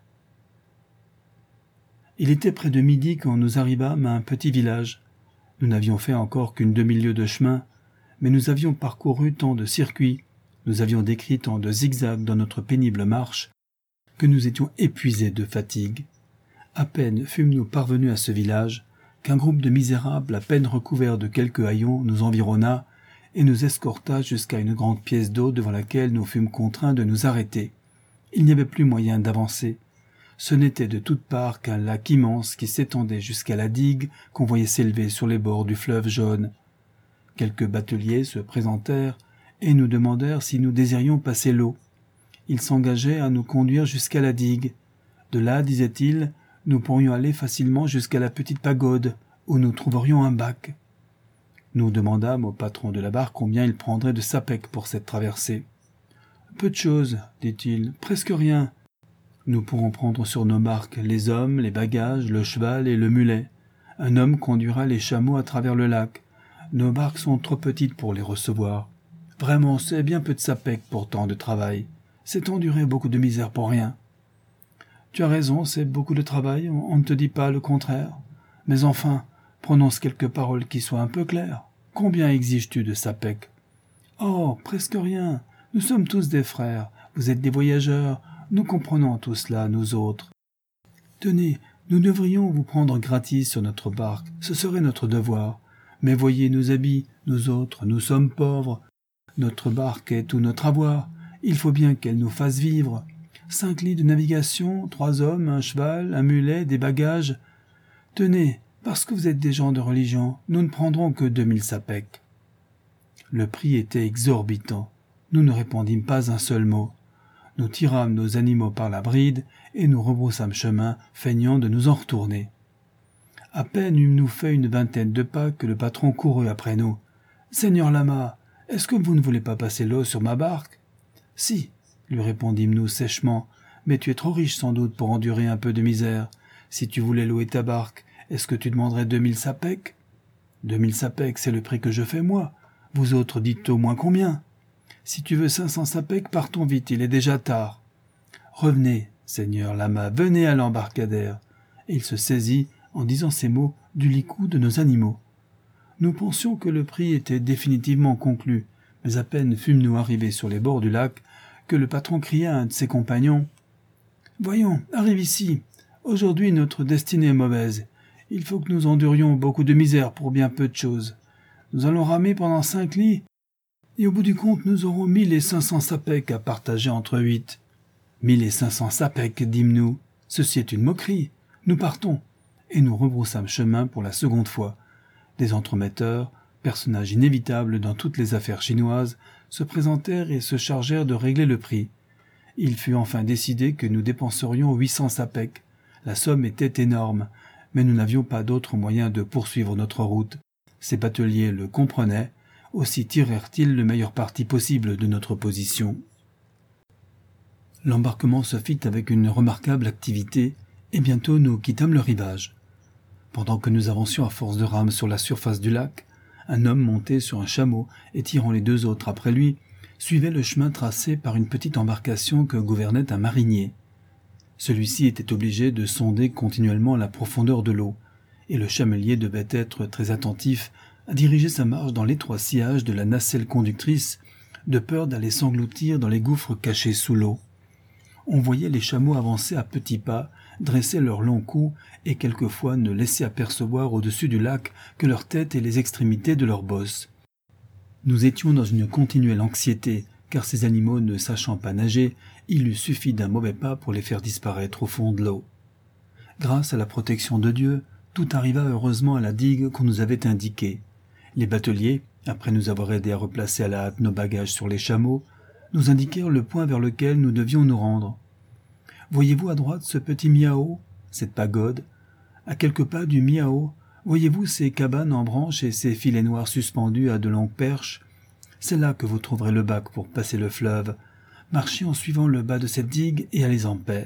Il était près de midi quand nous arrivâmes à un petit village. Nous n'avions fait encore qu'une demi-lieue de chemin, mais nous avions parcouru tant de circuits, nous avions décrit tant de zigzags dans notre pénible marche, que nous étions épuisés de fatigue. À peine fûmes-nous parvenus à ce village, qu'un groupe de misérables à peine recouverts de quelques haillons nous environna et nous escorta jusqu'à une grande pièce d'eau devant laquelle nous fûmes contraints de nous arrêter. Il n'y avait plus moyen d'avancer. Ce n'était de toutes parts qu'un lac immense qui s'étendait jusqu'à la digue qu'on voyait s'élever sur les bords du fleuve jaune. Quelques bateliers se présentèrent et nous demandèrent si nous désirions passer l'eau. Ils s'engageaient à nous conduire jusqu'à la digue. De là, disaient-ils, nous pourrions aller facilement jusqu'à la petite pagode, où nous trouverions un bac. Nous demandâmes au patron de la barque combien il prendrait de sapèques pour cette traversée. « Peu de choses, dit-il, presque rien. Nous pourrons prendre sur nos barques les hommes, les bagages, le cheval et le mulet. Un homme conduira les chameaux à travers le lac. Nos barques sont trop petites pour les recevoir. Vraiment, c'est bien peu de sapèques pour tant de travail. C'est endurer beaucoup de misère pour rien. » « Tu as raison, c'est beaucoup de travail, on ne te dit pas le contraire. Mais enfin, prononce quelques paroles qui soient un peu claires. Combien exiges-tu de sapèques ? »« Oh, presque rien. Nous sommes tous des frères. Vous êtes des voyageurs. Nous comprenons tout cela, nous autres. Tenez, nous devrions vous prendre gratis sur notre barque. Ce serait notre devoir. Mais voyez nos habits, nous autres, nous sommes pauvres. Notre barque est tout notre avoir. Il faut bien qu'elle nous fasse vivre. Cinq lits de navigation, trois hommes, un cheval, un mulet, des bagages. Tenez, parce que vous êtes des gens de religion, nous ne prendrons que deux mille sapèques. » Le prix était exorbitant. Nous ne répondîmes pas un seul mot. Nous tirâmes nos animaux par la bride et nous rebroussâmes chemin, feignant de nous en retourner. À peine eûmes-nous fait une vingtaine de pas que le patron courut après nous. « Seigneur Lama, est-ce que vous ne voulez pas passer l'eau sur ma barque ?»« Si, lui répondîmes-nous sèchement, mais tu es trop riche sans doute pour endurer un peu de misère. Si tu voulais louer ta barque, est-ce que tu demanderais deux mille sapèques ? Deux mille sapèques, c'est le prix que je fais moi. Vous autres dites au moins combien ? Si tu veux cinq cents sapèques, partons vite, il est déjà tard. Revenez, Seigneur Lama, venez à l'embarcadère. Et il se saisit, en disant ces mots, du licou de nos animaux. Nous pensions que le prix était définitivement conclu, mais à peine fûmes-nous arrivés sur les bords du lac, que le patron cria à un de ses compagnons. « Voyons, arrive ici. Aujourd'hui notre destinée est mauvaise. Il faut que nous endurions beaucoup de misère pour bien peu de choses. Nous allons ramer pendant cinq lits, et au bout du compte nous aurons mille et cinq cents sapèques à partager entre huit. Mille et cinq cents sapèques, dîmes-nous. Ceci est une moquerie. Nous partons. » Et nous rebroussâmes chemin pour la seconde fois. Des entremetteurs, personnages inévitables dans toutes les affaires chinoises, se présentèrent et se chargèrent de régler le prix. Il fut enfin décidé que nous dépenserions huit cents sapèques. La somme était énorme, mais nous n'avions pas d'autre moyen de poursuivre notre route. Ces bateliers le comprenaient, aussi tirèrent-ils le meilleur parti possible de notre position. L'embarquement se fit avec une remarquable activité, et bientôt nous quittâmes le rivage. Pendant que nous avancions à force de rames sur la surface du lac, un homme monté sur un chameau et tirant les deux autres après lui, suivait le chemin tracé par une petite embarcation que gouvernait un marinier. Celui-ci était obligé de sonder continuellement la profondeur de l'eau, et le chamelier devait être très attentif à diriger sa marche dans l'étroit sillage de la nacelle conductrice, de peur d'aller s'engloutir dans les gouffres cachés sous l'eau. On voyait les chameaux avancer à petits pas, dresser leurs longs coups et quelquefois ne laisser apercevoir au-dessus du lac que leur tête et les extrémités de leurs bosses. Nous étions dans une continuelle anxiété, car ces animaux ne sachant pas nager, il eût suffi d'un mauvais pas pour les faire disparaître au fond de l'eau. Grâce à la protection de Dieu, tout arriva heureusement à la digue qu'on nous avait indiquée. Les bateliers, après nous avoir aidés à replacer à la hâte nos bagages sur les chameaux, nous indiquèrent le point vers lequel nous devions nous rendre. « Voyez-vous à droite ce petit miao, cette pagode ? À quelques pas du miao, voyez-vous ces cabanes en branches et ces filets noirs suspendus à de longues perches ? C'est là que vous trouverez le bac pour passer le fleuve. Marchez en suivant le bas de cette digue et allez en paix. »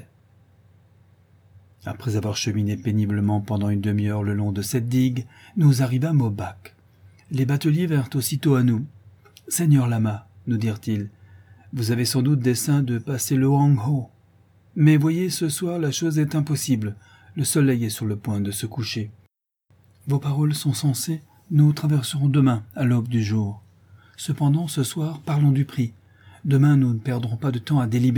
Après avoir cheminé péniblement pendant une demi-heure le long de cette digue, nous arrivâmes au bac. Les bateliers vinrent aussitôt à nous. « Seigneur Lama, nous dirent-ils, vous avez sans doute dessein de passer le Huanghe. Mais voyez, ce soir, la chose est impossible. Le soleil est sur le point de se coucher. Vos paroles sont sensées, nous traverserons demain, à l'aube du jour. Cependant, ce soir, parlons du prix. Demain, nous ne perdrons pas de temps à délibérer. »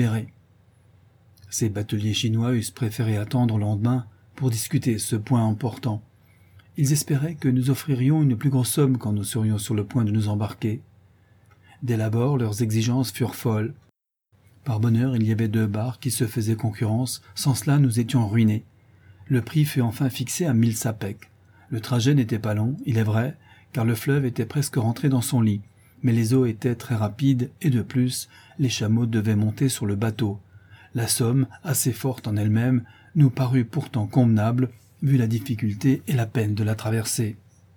Ces bateliers chinois eussent préféré attendre le lendemain pour discuter ce point important. Ils espéraient que nous offririons une plus grosse somme quand nous serions sur le point de nous embarquer. Dès l'abord, leurs exigences furent folles. Par bonheur, il y avait deux bars qui se faisaient concurrence, sans cela nous étions ruinés. Le prix fut enfin fixé à mille sapèques. Le trajet n'était pas long, il est vrai, car le fleuve était presque rentré dans son lit, mais les eaux étaient très rapides et de plus, les chameaux devaient monter sur le bateau. La somme, assez forte en elle-même, nous parut pourtant convenable, vu la difficulté et la peine de la traversée.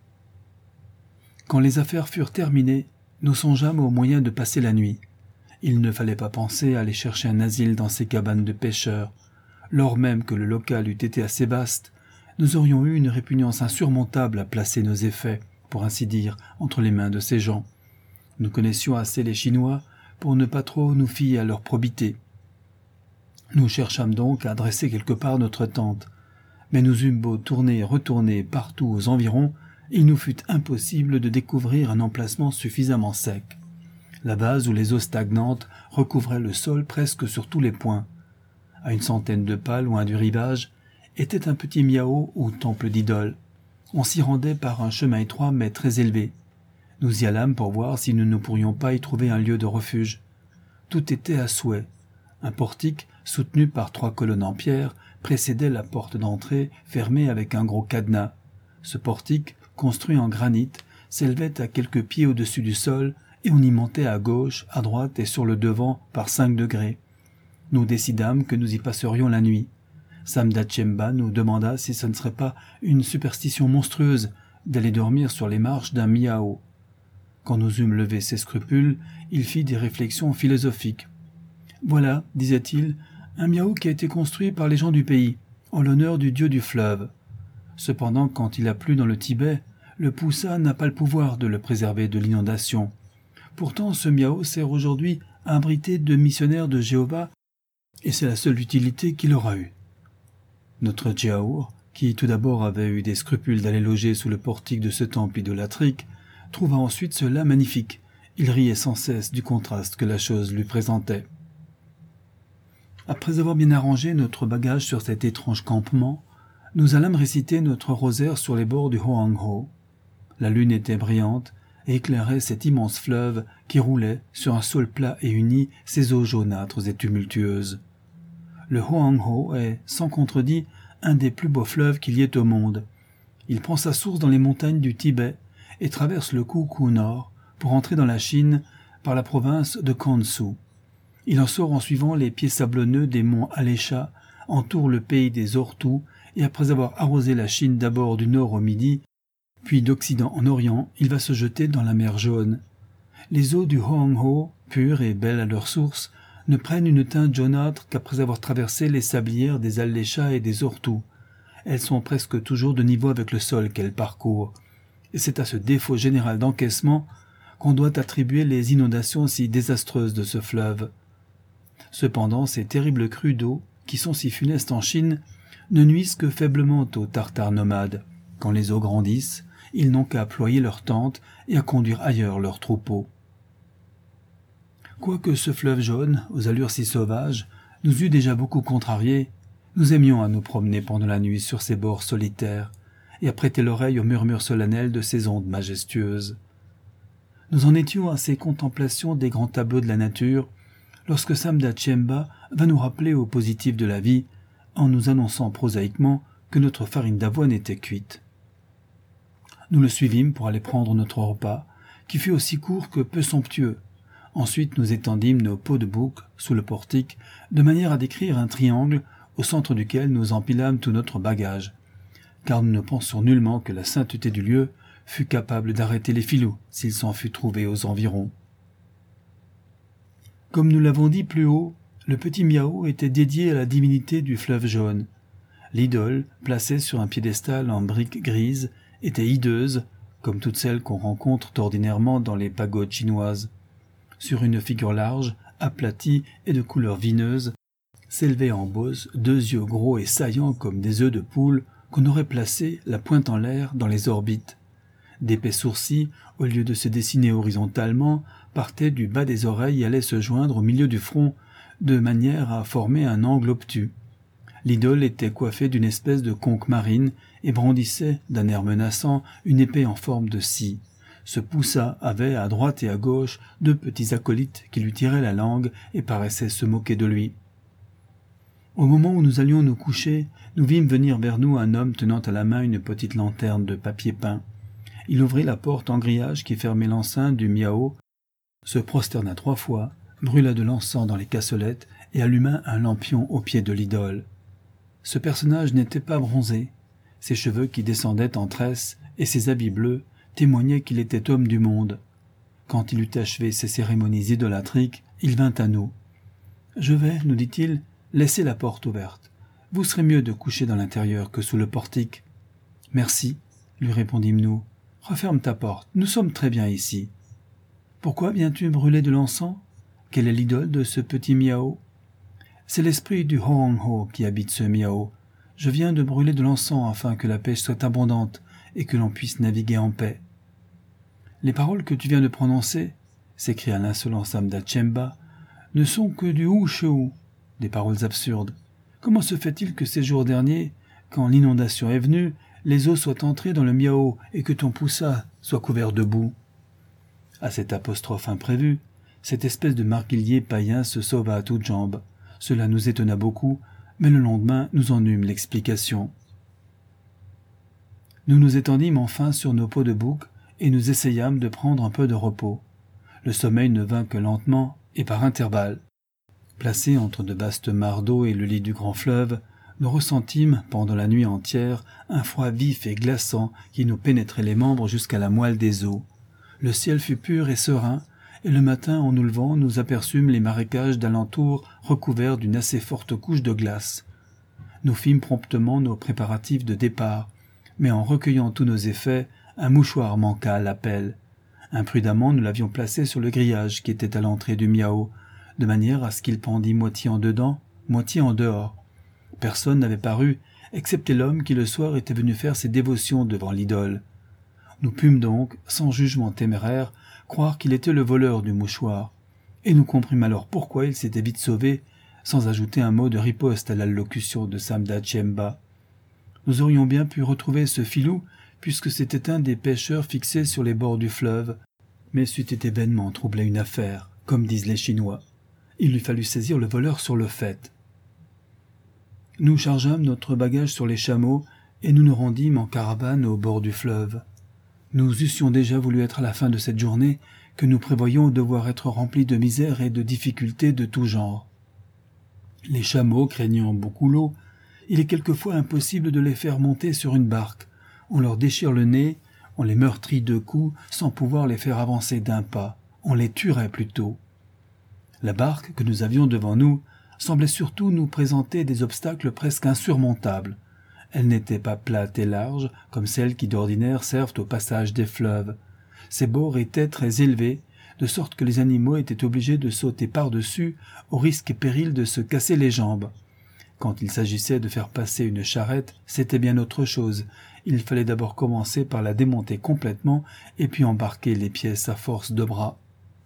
Quand les affaires furent terminées, nous songeâmes au moyen de passer la nuit. Il ne fallait pas penser à aller chercher un asile dans ces cabanes de pêcheurs. Lors même que le local eût été assez vaste, nous aurions eu une répugnance insurmontable à placer nos effets, pour ainsi dire, entre les mains de ces gens. Nous connaissions assez les Chinois pour ne pas trop nous fier à leur probité. Nous cherchâmes donc à dresser quelque part notre tente, mais nous eûmes beau tourner et retourner partout aux environs, il nous fut impossible de découvrir un emplacement suffisamment sec. La base où les eaux stagnantes recouvraient le sol presque sur tous les points. À une centaine de pas loin du rivage, était un petit miao ou temple d'idole. On s'y rendait par un chemin étroit mais très élevé. Nous y allâmes pour voir si nous ne pourrions pas y trouver un lieu de refuge. Tout était à souhait. Un portique, soutenu par trois colonnes en pierre, précédait la porte d'entrée, fermée avec un gros cadenas. Ce portique, construit en granit, s'élevait à quelques pieds au-dessus du sol, et on y montait à gauche, à droite et sur le devant par cinq degrés. Nous décidâmes que nous y passerions la nuit. Samda Chemba nous demanda si ce ne serait pas une superstition monstrueuse d'aller dormir sur les marches d'un miao. Quand nous eûmes levé ses scrupules, il fit des réflexions philosophiques. « Voilà, disait-il, un miao qui a été construit par les gens du pays, en l'honneur du dieu du fleuve. Cependant, quand il a plu dans le Tibet, le poussa n'a pas le pouvoir de le préserver de l'inondation. Pourtant, ce miao sert aujourd'hui à abriter de missionnaires de Jéhovah, et c'est la seule utilité qu'il aura eue. » Notre Jiaour, qui tout d'abord avait eu des scrupules d'aller loger sous le portique de ce temple idolatrique, trouva ensuite cela magnifique. Il riait sans cesse du contraste que la chose lui présentait. Après avoir bien arrangé notre bagage sur cet étrange campement, nous allâmes réciter notre rosaire sur les bords du Hoang-ho. La lune était brillante et éclairait cet immense fleuve qui roulait sur un sol plat et uni ses eaux jaunâtres et tumultueuses. Le Hoang-ho est, sans contredit, un des plus beaux fleuves qu'il y ait au monde. Il prend sa source dans les montagnes du Tibet et traverse le Koukou Nord pour entrer dans la Chine par la province de Gansu. Il en sort en suivant les pieds sablonneux des monts Alecha, entoure le pays des Ortou et après avoir arrosé la Chine d'abord du nord au midi, puis d'occident en orient, il va se jeter dans la mer Jaune. Les eaux du Hoang-ho, pures et belles à leur source, ne prennent une teinte jaunâtre qu'après avoir traversé les sablières des Aléchas et des Ortou. Elles sont presque toujours de niveau avec le sol qu'elles parcourent. Et c'est à ce défaut général d'encaissement qu'on doit attribuer les inondations si désastreuses de ce fleuve. Cependant, ces terribles crues d'eau, qui sont si funestes en Chine, ne nuisent que faiblement aux Tartares nomades. Quand les eaux grandissent, ils n'ont qu'à ployer leurs tentes et à conduire ailleurs leurs troupeaux. Quoique ce fleuve jaune, aux allures si sauvages, nous eût déjà beaucoup contrariés, nous aimions à nous promener pendant la nuit sur ces bords solitaires et à prêter l'oreille au murmure solennel de ces ondes majestueuses. Nous en étions à ces contemplations des grands tableaux de la nature, lorsque Samda Chemba va nous rappeler au positif de la vie, en nous annonçant prosaïquement que notre farine d'avoine était cuite. Nous le suivîmes pour aller prendre notre repas, qui fut aussi court que peu somptueux. Ensuite, nous étendîmes nos peaux de bouc sous le portique, de manière à décrire un triangle au centre duquel nous empilâmes tout notre bagage, car nous ne pensions nullement que la sainteté du lieu fût capable d'arrêter les filous s'il s'en fût trouvé aux environs. Comme nous l'avons dit plus haut, le petit miao était dédié à la divinité du fleuve jaune. L'idole, placée sur un piédestal en briques grises, était hideuse, comme toutes celles qu'on rencontre ordinairement dans les pagodes chinoises. Sur une figure large, aplatie et de couleur vineuse, s'élevaient en bosse deux yeux gros et saillants comme des œufs de poule qu'on aurait placés, la pointe en l'air, dans les orbites. D'épais sourcils, au lieu de se dessiner horizontalement, partaient du bas des oreilles et allaient se joindre au milieu du front, de manière à former un angle obtus. L'idole était coiffée d'une espèce de conque marine et brandissait, d'un air menaçant, une épée en forme de scie. Ce Poussa avait, à droite et à gauche, deux petits acolytes qui lui tiraient la langue et paraissaient se moquer de lui. Au moment où nous allions nous coucher, nous vîmes venir vers nous un homme tenant à la main une petite lanterne de papier peint. Il ouvrit la porte en grillage qui fermait l'enceinte du miao, se prosterna trois fois, brûla de l'encens dans les cassolettes et alluma un lampion au pied de l'idole. Ce personnage n'était pas bronzé. Ses cheveux qui descendaient en tresses et ses habits bleus témoignaient qu'il était homme du monde. Quand il eut achevé ses cérémonies idolâtriques, il vint à nous. « Je vais, nous dit-il, laisser la porte ouverte. Vous serez mieux de coucher dans l'intérieur que sous le portique. »« Merci, lui répondîmes-nous. Referme ta porte, nous sommes très bien ici. »« Pourquoi viens-tu brûler de l'encens ? Quelle est l'idole de ce petit miao ? » ?»« C'est l'esprit du Hoang-Ho qui habite ce miao. Je viens de brûler de l'encens afin que la pêche soit abondante et que l'on puisse naviguer en paix. » « Les paroles que tu viens de prononcer, s'écria l'insolent Samda Chemba, ne sont que du hou-chou, des paroles absurdes. Comment se fait-il que ces jours derniers, quand l'inondation est venue, les eaux soient entrées dans le miao et que ton Poussa soit couvert de boue ? À cette apostrophe imprévue, cette espèce de marguillier païen se sauva à toutes jambes. Cela nous étonna beaucoup, mais le lendemain nous en eûmes l'explication. Nous nous étendîmes enfin sur nos peaux de bouc et nous essayâmes de prendre un peu de repos. Le sommeil ne vint que lentement et par intervalles. Placés entre de vastes mares d'eau et le lit du grand fleuve, nous ressentîmes, pendant la nuit entière, un froid vif et glaçant qui nous pénétrait les membres jusqu'à la moelle des os. Le ciel fut pur et serein, et le matin, en nous levant, nous aperçûmes les marécages d'alentour recouverts d'une assez forte couche de glace. Nous fîmes promptement nos préparatifs de départ, mais en recueillant tous nos effets, un mouchoir manqua à l'appel. Imprudemment, nous l'avions placé sur le grillage qui était à l'entrée du miao, de manière à ce qu'il pendît moitié en dedans, moitié en dehors. Personne n'avait paru, excepté l'homme qui le soir était venu faire ses dévotions devant l'idole. Nous pûmes donc, sans jugement téméraire, croire qu'il était le voleur du mouchoir, et nous comprîmes alors pourquoi il s'était vite sauvé, sans ajouter un mot de riposte à l'allocution de Samda Chemba. Nous aurions bien pu retrouver ce filou, puisque c'était un des pêcheurs fixés sur les bords du fleuve, mais c'eût été vainement troubler une affaire, comme disent les Chinois. Il lui fallut saisir le voleur sur le fait. Nous chargeâmes notre bagage sur les chameaux et nous nous rendîmes en caravane au bord du fleuve. Nous eussions déjà voulu être à la fin de cette journée que nous prévoyions devoir être remplis de misère et de difficultés de tout genre. Les chameaux craignant beaucoup l'eau, il est quelquefois impossible de les faire monter sur une barque. On leur déchire le nez, on les meurtrit de coups sans pouvoir les faire avancer d'un pas. On les tuerait plutôt. La barque que nous avions devant nous semblait surtout nous présenter des obstacles presque insurmontables. Elle n'était pas plate et large, comme celles qui d'ordinaire servent au passage des fleuves. Ses bords étaient très élevés, de sorte que les animaux étaient obligés de sauter par-dessus, au risque et péril de se casser les jambes. Quand il s'agissait de faire passer une charrette, c'était bien autre chose. Il fallait d'abord commencer par la démonter complètement et puis embarquer les pièces à force de bras.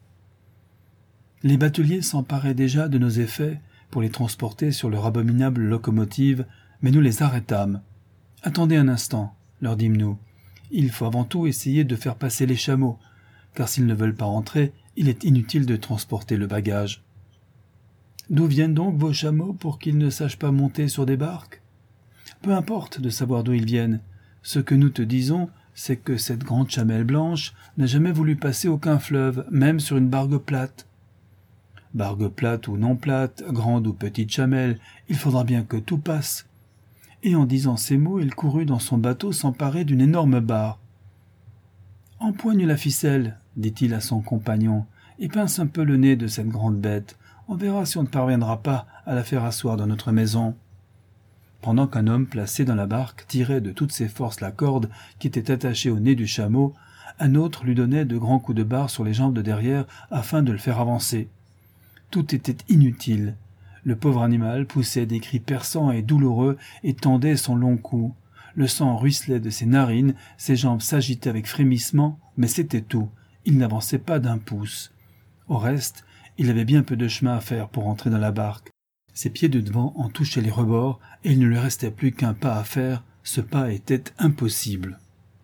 Les bateliers s'emparaient déjà de nos effets pour les transporter sur leur abominable locomotive, mais nous les arrêtâmes. « Attendez un instant, leur dîmes-nous. Il faut avant tout essayer de faire passer les chameaux, car s'ils ne veulent pas entrer, il est inutile de transporter le bagage. »« D'où viennent donc vos chameaux pour qu'ils ne sachent pas monter sur des barques ? Peu importe de savoir d'où ils viennent. Ce que nous te disons, c'est que cette grande chamelle blanche n'a jamais voulu passer aucun fleuve, même sur une bargue plate. Bargue plate ou non plate, grande ou petite chamelle, il faudra bien que tout passe. » Et en disant ces mots, il courut dans son bateau s'emparer d'une énorme barre. « Empoigne la ficelle, dit-il à son compagnon, et pince un peu le nez de cette grande bête. On verra si on ne parviendra pas à la faire asseoir dans notre maison. » Pendant qu'un homme placé dans la barque tirait de toutes ses forces la corde qui était attachée au nez du chameau, un autre lui donnait de grands coups de barre sur les jambes de derrière afin de le faire avancer. Tout était inutile. Le pauvre animal poussait des cris perçants et douloureux et tendait son long cou. Le sang ruisselait de ses narines, ses jambes s'agitaient avec frémissement, mais c'était tout. Il n'avançait pas d'un pouce. Au reste, il avait bien peu de chemin à faire pour entrer dans la barque. Ses pieds de devant en touchaient les rebords, et il ne lui restait plus qu'un pas à faire. Ce pas était impossible.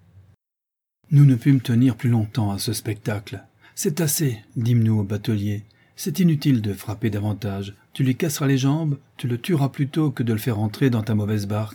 Nous ne pûmes tenir plus longtemps à ce spectacle. « C'est assez, dîmes-nous au batelier. C'est inutile de frapper davantage. Tu lui casseras les jambes, tu le tueras plutôt que de le faire entrer dans ta mauvaise barque. »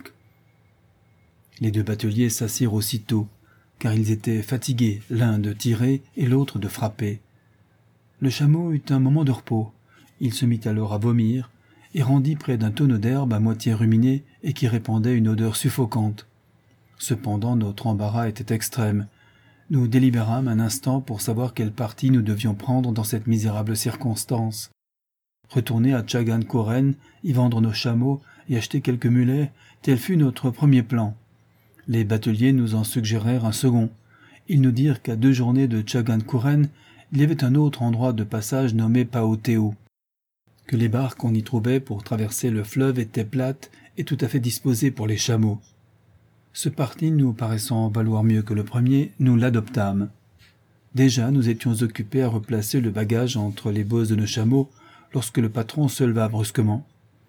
Les deux bateliers s'assirent aussitôt, car ils étaient fatigués, l'un de tirer et l'autre de frapper. Le chameau eut un moment de repos. Il se mit alors à vomir, et rendit près d'un tonneau d'herbe à moitié ruminé et qui répandait une odeur suffocante. Cependant notre embarras était extrême. Nous délibérâmes un instant pour savoir quel parti nous devions prendre dans cette misérable circonstance. Retourner à Tchagan-Koren, y vendre nos chameaux et acheter quelques mulets, tel fut notre premier plan. Les bateliers nous en suggérèrent un second. Ils nous dirent qu'à deux journées de Tchagan-Koren, il y avait un autre endroit de passage nommé Paoteo, que les barques qu'on y trouvait pour traverser le fleuve étaient plates et tout à fait disposées pour les chameaux. Ce parti nous paraissant valoir mieux que le premier, nous l'adoptâmes. Déjà nous étions occupés à replacer le bagage entre les bosses de nos chameaux lorsque le patron se leva brusquement.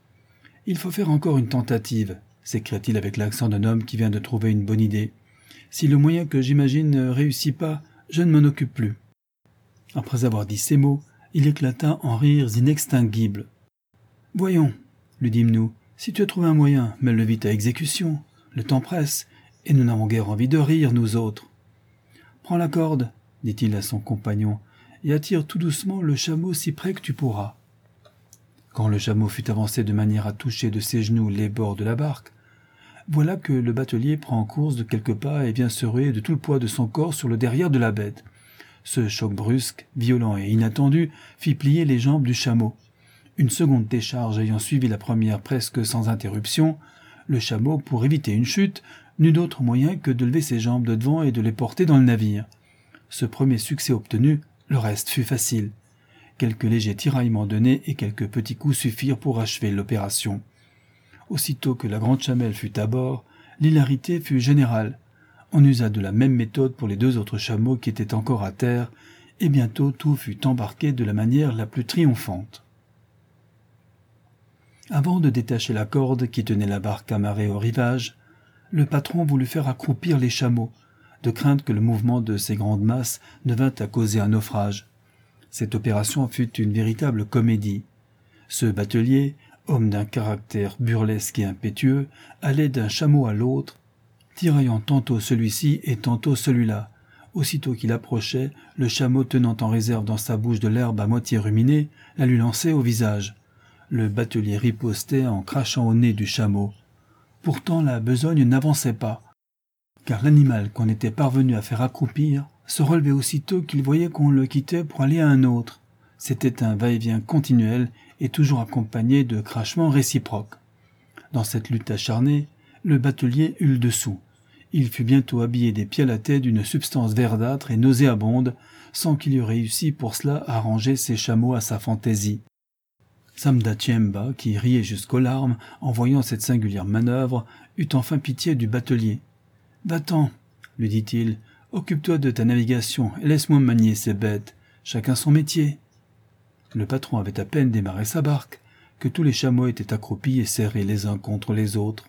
« Il faut faire encore une tentative », s'écria-t-il avec l'accent d'un homme qui vient de trouver une bonne idée. « Si le moyen que j'imagine ne réussit pas, je ne m'en occupe plus. » Après avoir dit ces mots, il éclata en rires inextinguibles. « Voyons, lui dîmes-nous, si tu as trouvé un moyen, mets-le vite à exécution. Le temps presse, et nous n'avons guère envie de rire, nous autres. »« Prends la corde, dit-il à son compagnon, et attire tout doucement le chameau si près que tu pourras. » Quand le chameau fut avancé de manière à toucher de ses genoux les bords de la barque, voilà que le batelier prend course de quelques pas et vient se ruer de tout le poids de son corps sur le derrière de la bête. Ce choc brusque, violent et inattendu fit plier les jambes du chameau. Une seconde décharge ayant suivi la première presque sans interruption, le chameau, pour éviter une chute, n'eut d'autre moyen que de lever ses jambes de devant et de les porter dans le navire. Ce premier succès obtenu, le reste fut facile. Quelques légers tiraillements de nez et quelques petits coups suffirent pour achever l'opération. Aussitôt que la grande chamelle fut à bord, l'hilarité fut générale. On usa de la même méthode pour les deux autres chameaux qui étaient encore à terre, et bientôt tout fut embarqué de la manière la plus triomphante. Avant de détacher la corde qui tenait la barque amarrée au rivage, le patron voulut faire accroupir les chameaux, de crainte que le mouvement de ces grandes masses ne vînt à causer un naufrage. Cette opération fut une véritable comédie. Ce batelier, homme d'un caractère burlesque et impétueux, allait d'un chameau à l'autre, tiraillant tantôt celui-ci et tantôt celui-là. Aussitôt qu'il approchait, le chameau tenant en réserve dans sa bouche de l'herbe à moitié ruminée, la lui lançait au visage. Le batelier ripostait en crachant au nez du chameau. Pourtant la besogne n'avançait pas, car l'animal qu'on était parvenu à faire accroupir se relevait aussitôt qu'il voyait qu'on le quittait pour aller à un autre. C'était un va-et-vient continuel et toujours accompagné de crachements réciproques. Dans cette lutte acharnée, le batelier eut le dessous. Il fut bientôt habillé des pieds à la tête d'une substance verdâtre et nauséabonde, sans qu'il eût réussi pour cela à arranger ses chameaux à sa fantaisie. Samda Tiemba, qui riait jusqu'aux larmes en voyant cette singulière manœuvre, eut enfin pitié du batelier. « Va-t'en, lui dit-il, occupe-toi de ta navigation et laisse-moi manier ces bêtes, chacun son métier. » Le patron avait à peine démarré sa barque que tous les chameaux étaient accroupis et serrés les uns contre les autres.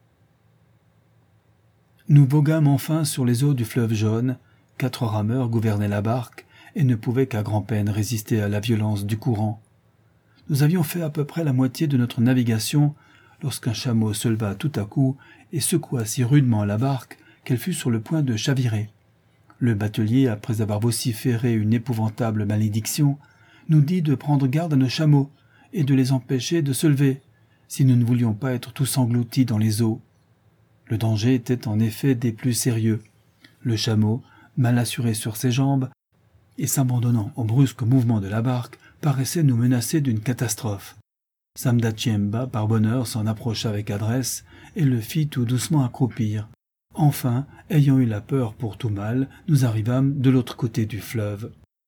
Nous voguâmes enfin sur les eaux du fleuve jaune. Quatre rameurs gouvernaient la barque et ne pouvaient qu'à grand-peine résister à la violence du courant. Nous avions fait à peu près la moitié de notre navigation lorsqu'un chameau se leva tout à coup et secoua si rudement la barque qu'elle fut sur le point de chavirer. Le batelier, après avoir vociféré une épouvantable malédiction, nous dit de prendre garde à nos chameaux et de les empêcher de se lever, si nous ne voulions pas être tous engloutis dans les eaux. Le danger était en effet des plus sérieux. Le chameau, mal assuré sur ses jambes, et s'abandonnant au brusque mouvement de la barque, paraissait nous menacer d'une catastrophe. Samda Tiemba, par bonheur, s'en approcha avec adresse et le fit tout doucement accroupir. Enfin, ayant eu la peur pour tout mal, nous arrivâmes de l'autre côté du fleuve.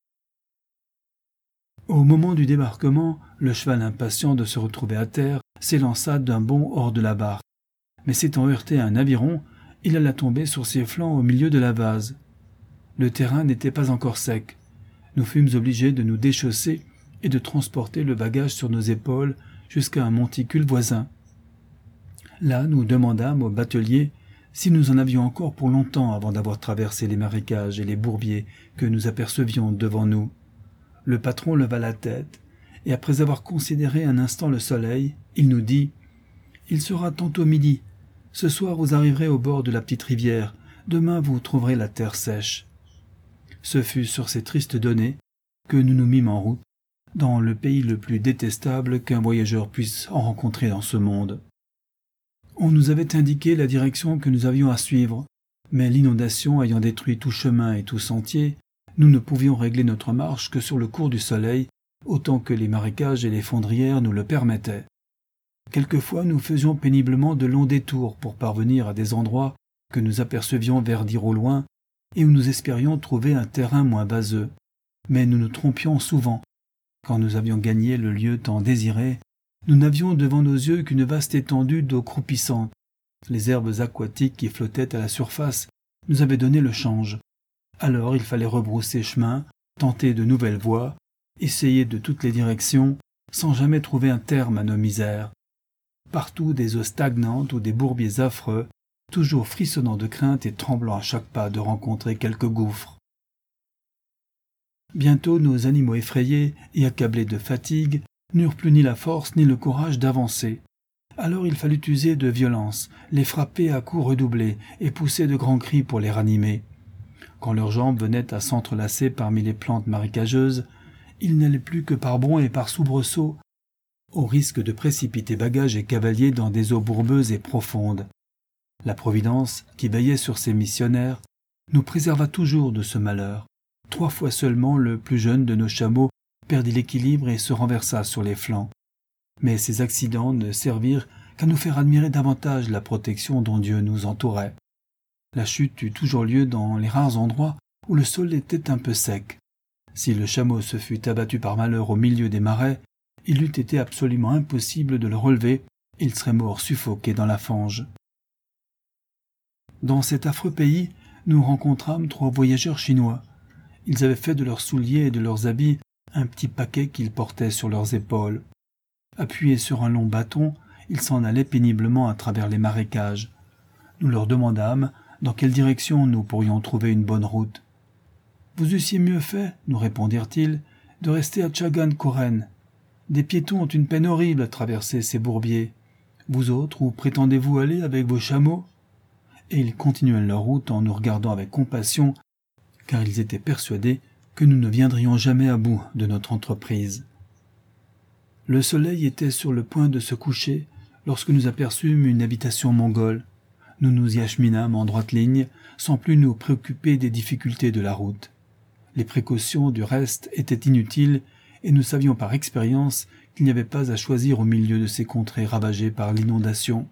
Au moment du débarquement, le cheval impatient de se retrouver à terre s'élança d'un bond hors de la barque. Mais s'étant heurté à un aviron, il alla tomber sur ses flancs au milieu de la vase. Le terrain n'était pas encore sec. Nous fûmes obligés de nous déchausser et de transporter le bagage sur nos épaules jusqu'à un monticule voisin. Là, nous demandâmes au batelier si nous en avions encore pour longtemps avant d'avoir traversé les marécages et les bourbiers que nous apercevions devant nous. Le patron leva la tête, et après avoir considéré un instant le soleil, il nous dit « Il sera tantôt midi. Ce soir vous arriverez au bord de la petite rivière. Demain vous trouverez la terre sèche. » Ce fut sur ces tristes données que nous nous mîmes en route, dans le pays le plus détestable qu'un voyageur puisse en rencontrer dans ce monde. On nous avait indiqué la direction que nous avions à suivre, mais l'inondation ayant détruit tout chemin et tout sentier, nous ne pouvions régler notre marche que sur le cours du soleil, autant que les marécages et les fondrières nous le permettaient. Quelquefois nous faisions péniblement de longs détours pour parvenir à des endroits que nous apercevions verdir au loin et où nous espérions trouver un terrain moins vaseux. Mais nous nous trompions souvent. Quand nous avions gagné le lieu tant désiré, nous n'avions devant nos yeux qu'une vaste étendue d'eau croupissante. Les herbes aquatiques qui flottaient à la surface nous avaient donné le change. Alors il fallait rebrousser chemin, tenter de nouvelles voies, essayer de toutes les directions, sans jamais trouver un terme à nos misères. Partout des eaux stagnantes ou des bourbiers affreux, toujours frissonnant de crainte et tremblant à chaque pas de rencontrer quelque gouffre. Bientôt nos animaux effrayés et accablés de fatigue n'eurent plus ni la force ni le courage d'avancer. Alors il fallut user de violence, les frapper à coups redoublés et pousser de grands cris pour les ranimer. Quand leurs jambes venaient à s'entrelacer parmi les plantes marécageuses, ils n'allaient plus que par bonds et par soubresauts, au risque de précipiter bagages et cavaliers dans des eaux bourbeuses et profondes. La Providence, qui veillait sur ses missionnaires, nous préserva toujours de ce malheur. Trois fois seulement le plus jeune de nos chameaux perdit l'équilibre et se renversa sur les flancs. Mais ces accidents ne servirent qu'à nous faire admirer davantage la protection dont Dieu nous entourait. La chute eut toujours lieu dans les rares endroits où le sol était un peu sec. Si le chameau se fût abattu par malheur au milieu des marais, il eût été absolument impossible de le relever, il serait mort suffoqué dans la fange. Dans cet affreux pays, nous rencontrâmes trois voyageurs chinois. Ils avaient fait de leurs souliers et de leurs habits un petit paquet qu'ils portaient sur leurs épaules. Appuyés sur un long bâton, ils s'en allaient péniblement à travers les marécages. Nous leur demandâmes dans quelle direction nous pourrions trouver une bonne route. « Vous eussiez mieux fait, nous répondirent-ils, de rester à Tchagan-Koren. Des piétons ont une peine horrible à traverser ces bourbiers. Vous autres, où prétendez-vous aller avec vos chameaux ?» Et ils continuaient leur route en nous regardant avec compassion, car ils étaient persuadés que nous ne viendrions jamais à bout de notre entreprise. Le soleil était sur le point de se coucher lorsque nous aperçûmes une habitation mongole. Nous nous y acheminâmes en droite ligne, sans plus nous préoccuper des difficultés de la route. Les précautions, du reste, étaient inutiles, et nous savions par expérience qu'il n'y avait pas à choisir au milieu de ces contrées ravagées par l'inondation.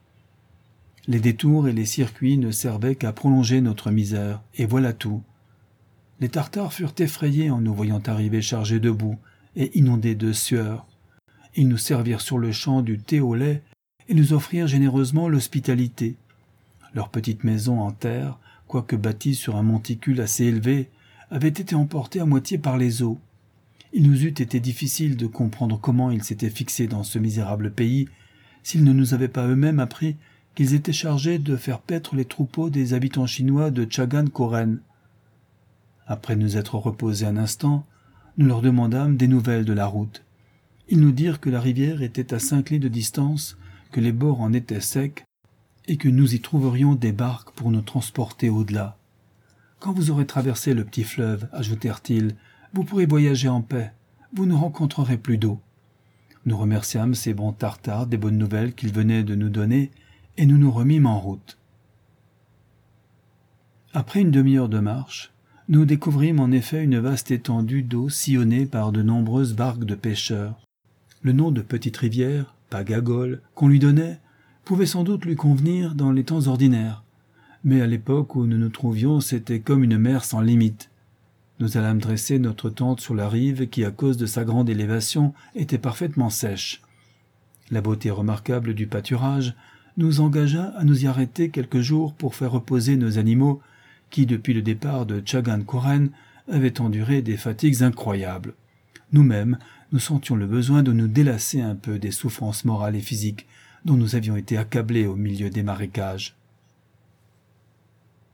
Les détours et les circuits ne servaient qu'à prolonger notre misère, et voilà tout. Les Tartares furent effrayés en nous voyant arriver chargés de boue et inondés de sueur. Ils nous servirent sur le champ du thé au lait et nous offrirent généreusement l'hospitalité. Leur petite maison en terre, quoique bâtie sur un monticule assez élevé, avait été emportée à moitié par les eaux. Il nous eût été difficile de comprendre comment ils s'étaient fixés dans ce misérable pays s'ils ne nous avaient pas eux-mêmes appris qu'ils étaient chargés de faire paître les troupeaux des habitants chinois de Tchagan-Koren. Après nous être reposés un instant, nous leur demandâmes des nouvelles de la route. Ils nous dirent que la rivière était à cinq lis de distance, que les bords en étaient secs, et que nous y trouverions des barques pour nous transporter au-delà. « Quand vous aurez traversé le petit fleuve, ajoutèrent-ils, vous pourrez voyager en paix, vous ne rencontrerez plus d'eau. » Nous remerciâmes ces bons Tartares des bonnes nouvelles qu'ils venaient de nous donner, et nous nous remîmes en route. Après une demi-heure de marche, nous découvrîmes en effet une vaste étendue d'eau sillonnée par de nombreuses barques de pêcheurs. Le nom de petite rivière, Pagagol, qu'on lui donnait, pouvait sans doute lui convenir dans les temps ordinaires, mais à l'époque où nous nous trouvions, c'était comme une mer sans limite. Nous allâmes dresser notre tente sur la rive qui, à cause de sa grande élévation, était parfaitement sèche. La beauté remarquable du pâturage nous engagea à nous y arrêter quelques jours pour faire reposer nos animaux qui, depuis le départ de Tchagan-Koren, avaient enduré des fatigues incroyables. Nous-mêmes, nous sentions le besoin de nous délasser un peu des souffrances morales et physiques dont nous avions été accablés au milieu des marécages.